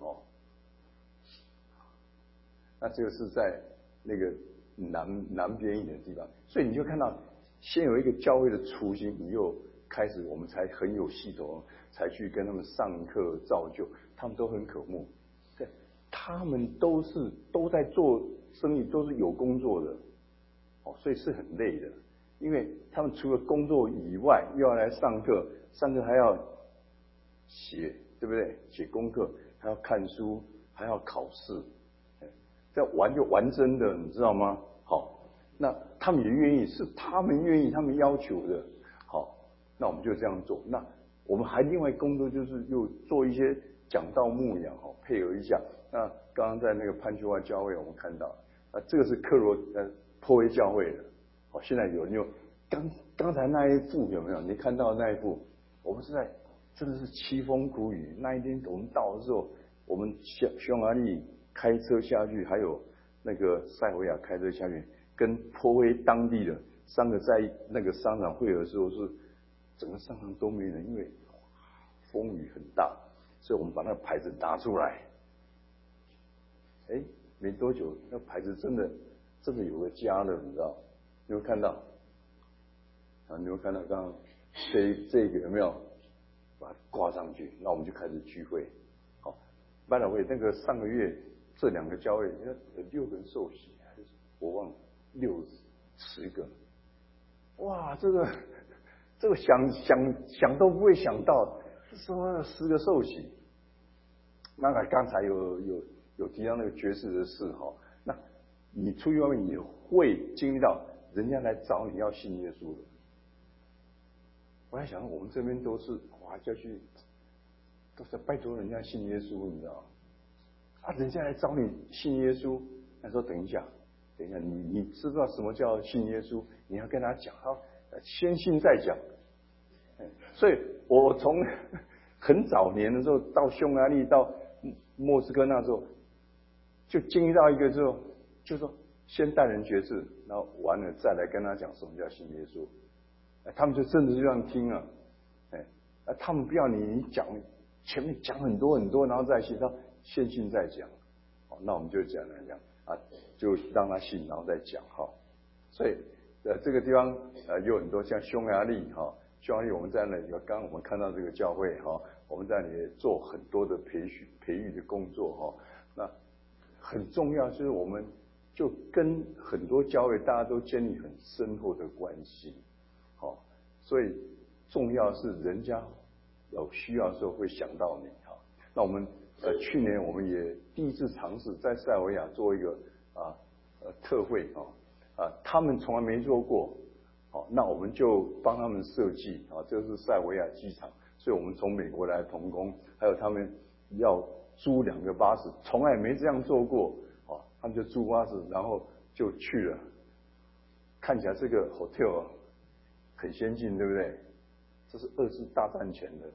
那这个是在那个南边一点的地方，所以你就看到先有一个教会的雏形，你又开始我们才很有系统，才去跟他们上课造就，他们都很渴慕，他们都在做生意，都是有工作的所以是很累的，因为他们除了工作以外，又要来上课，上课还要写，对不对？写功课，还要看书，还要考试，这玩就玩真的，你知道吗？那他们也愿意，是他们愿意，他们要求的。那我们就这样做。那我们还另外工作就是又做一些讲道牧养配合一下。那刚刚在那个潘秋华教会，我们看到这个是波威教会的现在有刚才那一幅有没有？你看到那一幅？我们真的是凄风苦雨。那一天我们到的时候，我们匈牙利开车下去，还有那个塞维亚开车下去，跟波威当地的3个在那个商场会合的时候，是整个商场都没人，因为风雨很大，所以我们把那个牌子拿出来。没多久，那牌子真的有个家了，你知道？你有看到？你有看到刚刚这个有没有？把它挂上去，那我们就开始聚会。by the way，那个上个月这2个教会有6个人受洗，还是我忘了10个。哇，这个想都不会想到，什么10个受洗。那刚才有提到那个爵士的事那你出去外面也会经历到人家来找你要信耶稣的。我在想，我们这边都是就去都是拜托人家信耶稣，你知道吗？人家来找你信耶稣，他说等一下，你知道什么叫信耶稣？你要跟他讲，先信再讲。所以我从很早年的时候到匈牙利到莫斯科，那时候就经历到一个之后，就说先带人决志，然后完了再来跟他讲什么叫信耶稣。 他们就真的是这样听啊，他们不要你讲前面讲很多很多，然后再信，他先信再讲，那我们就讲就让他信，然后再讲哈。所以这个地方有很多像匈牙利哈，匈牙利我们在那里，刚刚我们看到这个教会哈，我们在那里做很多的培育的工作哈。那很重要就是我们就跟很多教会大家都建立很深厚的关系，好，所以重要是人家有需要的时候会想到你哈。那我们去年我们也第一次尝试在塞尔维亚做一个特会他们从来没做过，那我们就帮他们设计这是塞尔维亚机场，所以我们从美国来同工，还有他们要租2个巴士，从来没这样做过，他们就租巴士，然后就去了。看起来这个 hotel 很先进，对不对？这是2次大战前的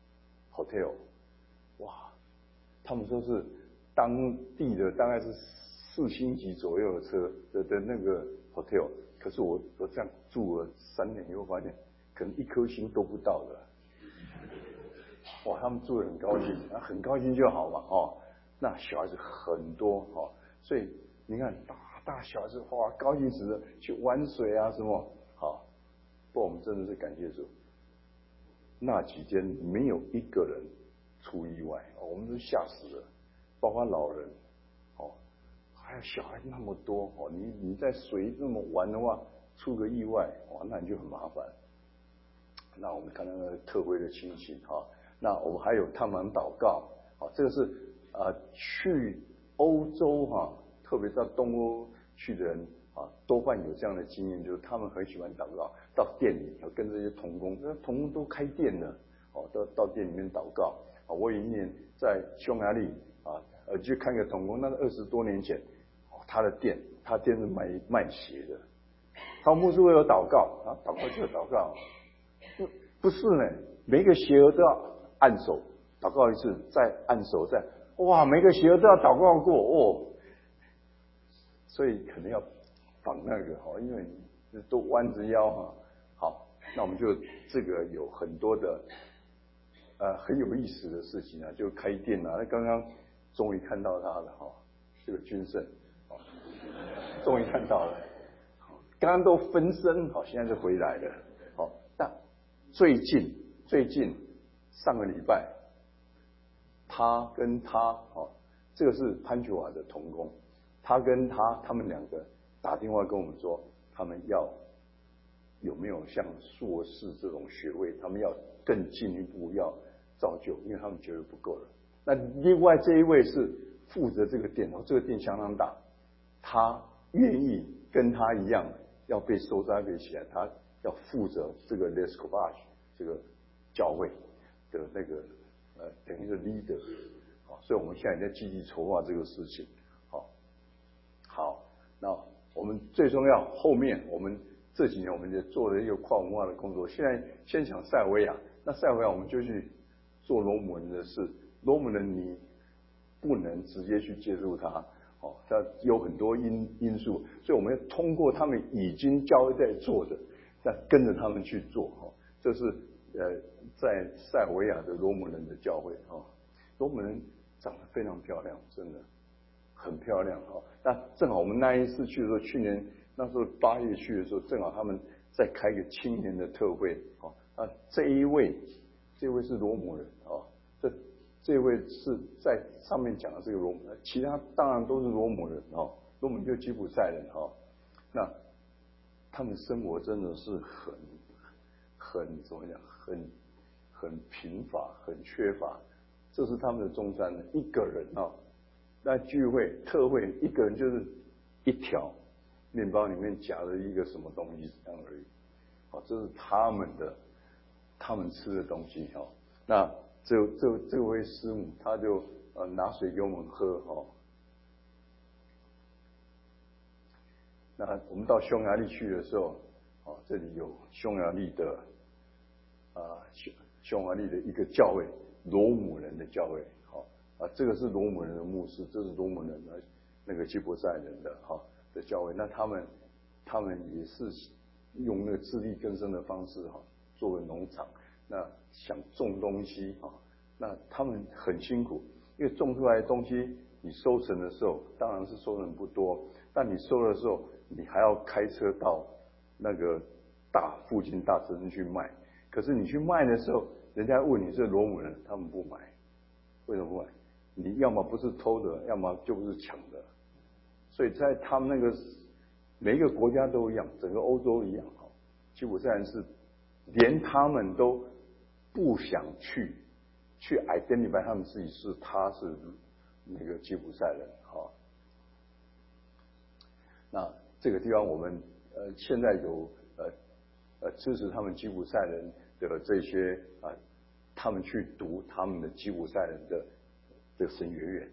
hotel， 哇！他们说是当地的大概是4星级左右的车的那个 hotel， 可是我这样住了3年以后，发现可能1颗星都不到的。哇，他们住得很高兴，很高兴就好嘛，那小孩子很多所以你看大小孩子哇高兴死了，去玩水啊什么，不过我们真的是感谢主，那几天没有一个人出意外，我们都吓死了，包括老人，还有小孩那么多，你在水这么玩的话，出个意外，那你就很麻烦。那我们看到那个特会的情形那我们还有探访祷告，这个是去欧洲特别到东欧去的人多半有这样的经验，就是他们很喜欢祷告，到店里跟这些同工，那同工都开店了，到店里面祷告。我有一年在匈牙利去看个同工，那是20多年前，他店是卖鞋的，他牧师为我祷告，祷告就祷告，不是呢，每个鞋盒都要按手祷告一次，再按手再，哇，每个鞋盒都要祷告过所以可能要绑那个因为都弯着腰好，那我们就这个有很多的很有意思的事情就开店那刚刚终于看到他了这个君胜终于看到了，刚刚都分身现在就回来了但最近上个礼拜，他跟他这个是潘球瓦的同工，他跟他们2个打电话跟我们说，他们有没有像硕士这种学位，他们要更进一步要造就，因为他们觉得不够了。那另外这一位是负责这个店这个店相当大，他愿意跟他一样要被收栽培起来，他要负责这个 Lescovage 这个教会的那个等于是 leader， 所以我们现在在积极筹划这个事情。好，那我们最重要，后面我们这几年我们也做了一个跨文化的工作。现在先讲塞尔维亚，那塞尔维亚我们就去做罗姆人的事。罗姆人你不能直接去介入他，他有很多因素，所以我们要通过他们已经教会在做的，再跟着他们去做这是在塞尔维亚的罗姆人的教会罗姆人长得非常漂亮，真的很漂亮那正好我们那一次去的时候，去年那时候8月去的时候，正好他们在开个青年的特会这一位是罗姆人这位是在上面讲的这个罗姆人，其他当然都是罗姆人罗姆就吉普赛人那他们生活真的是很怎么讲，很贫乏，很缺乏，这是他们的中餐，一个人那聚会特会一个人就是一条面包里面夹了一个什么东西这样而已这是他们吃的东西那这位师母他就拿水给我们喝那我们到匈牙利去的时候这里有匈牙利的一个教会，罗姆人的教会这个是罗姆人的牧师，这是罗姆人的那个吉普赛人的教会。那他们也是用那个自力更生的方式做个农场，那想种东西那他们很辛苦，因为种出来的东西你收成的时候，当然是收成不多，但你收的时候，你还要开车到那个附近大城市去卖。可是你去卖的时候，人家问你是罗姆人，他们不买。为什么不买？你要么不是偷的，要么就不是抢的。所以在他们那个每一个国家都一样，整个欧洲一样吉普赛人是连他们都不想去 identify 他们自己他是那个吉普赛人那这个地方我们现在有支持他们吉普赛人的这些他们去读他们的吉普赛人的神学院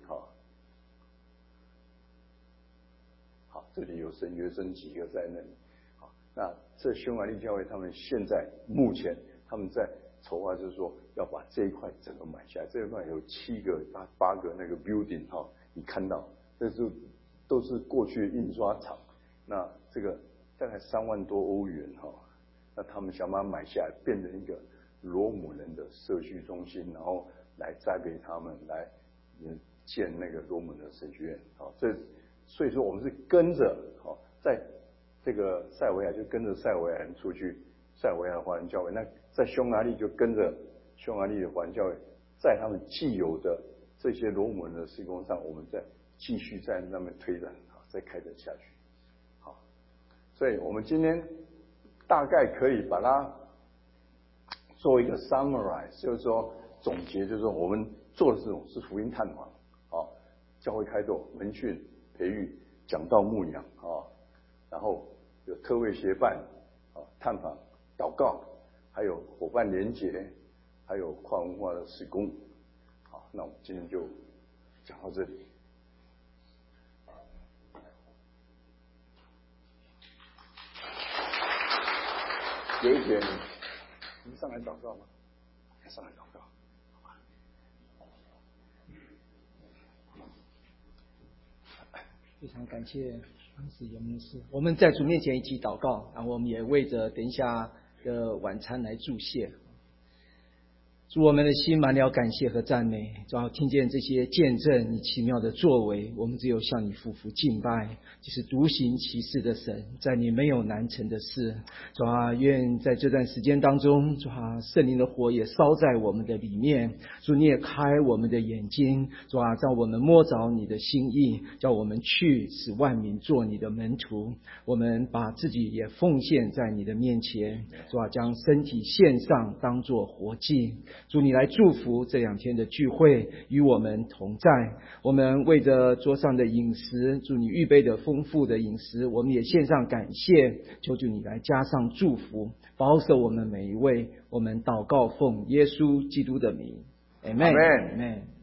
好，这里有神学生几个在那里那这匈牙利教会他们现在目前他们在筹划，就是说要把这一块整个买下来。这一块有7个、8个那个 building 你看到，这都是过去的印刷厂。那这个大概3万多欧元那他们想把它买下来，变成一个罗姆人的社区中心，然后来栽培他们，来建那个罗姆的神学院所以说我们是跟着在这个塞尔维亚就跟着塞尔维亚人出去，塞尔维亚的华人教会，那在匈牙利就跟着匈牙利的华人教会，在他们既有的这些罗姆人的事工上，我们再继续在那边推展再开展下去。好，所以我们今天大概可以把它做一个 summarize， 就是说总结，就是说我们做的这种是福音探访教会开拓、门训、培育、讲道牧养然后有特会协办探访、祷告，还有伙伴联结，还有跨文化的事工。好，那我们今天就讲到这里。有一点，你们上来祷告吗？上来祷告。 非常感谢当时严牧师，我们在主面前一起祷告，然后我们也为着等一下的晚餐来祝谢。主，我们的心满了感谢和赞美，主要听见这些见证你奇妙的作为，我们只有向你俯伏敬拜，就是独行其事的神，在你没有难成的事。主啊，愿在这段时间当中，主啊，圣灵的火也烧在我们的里面，主你也开我们的眼睛，主啊，叫我们摸着你的心意，叫我们去使万民做你的门徒。我们把自己也奉献在你的面前，主啊，将身体献上当作活祭。主你来祝福这2天的聚会，与我们同在。我们为着桌上的饮食，主你预备的丰富的饮食，我们也献上感谢，求主你来加上祝福，保守我们每一位。我们祷告奉耶稣基督的名， Amen。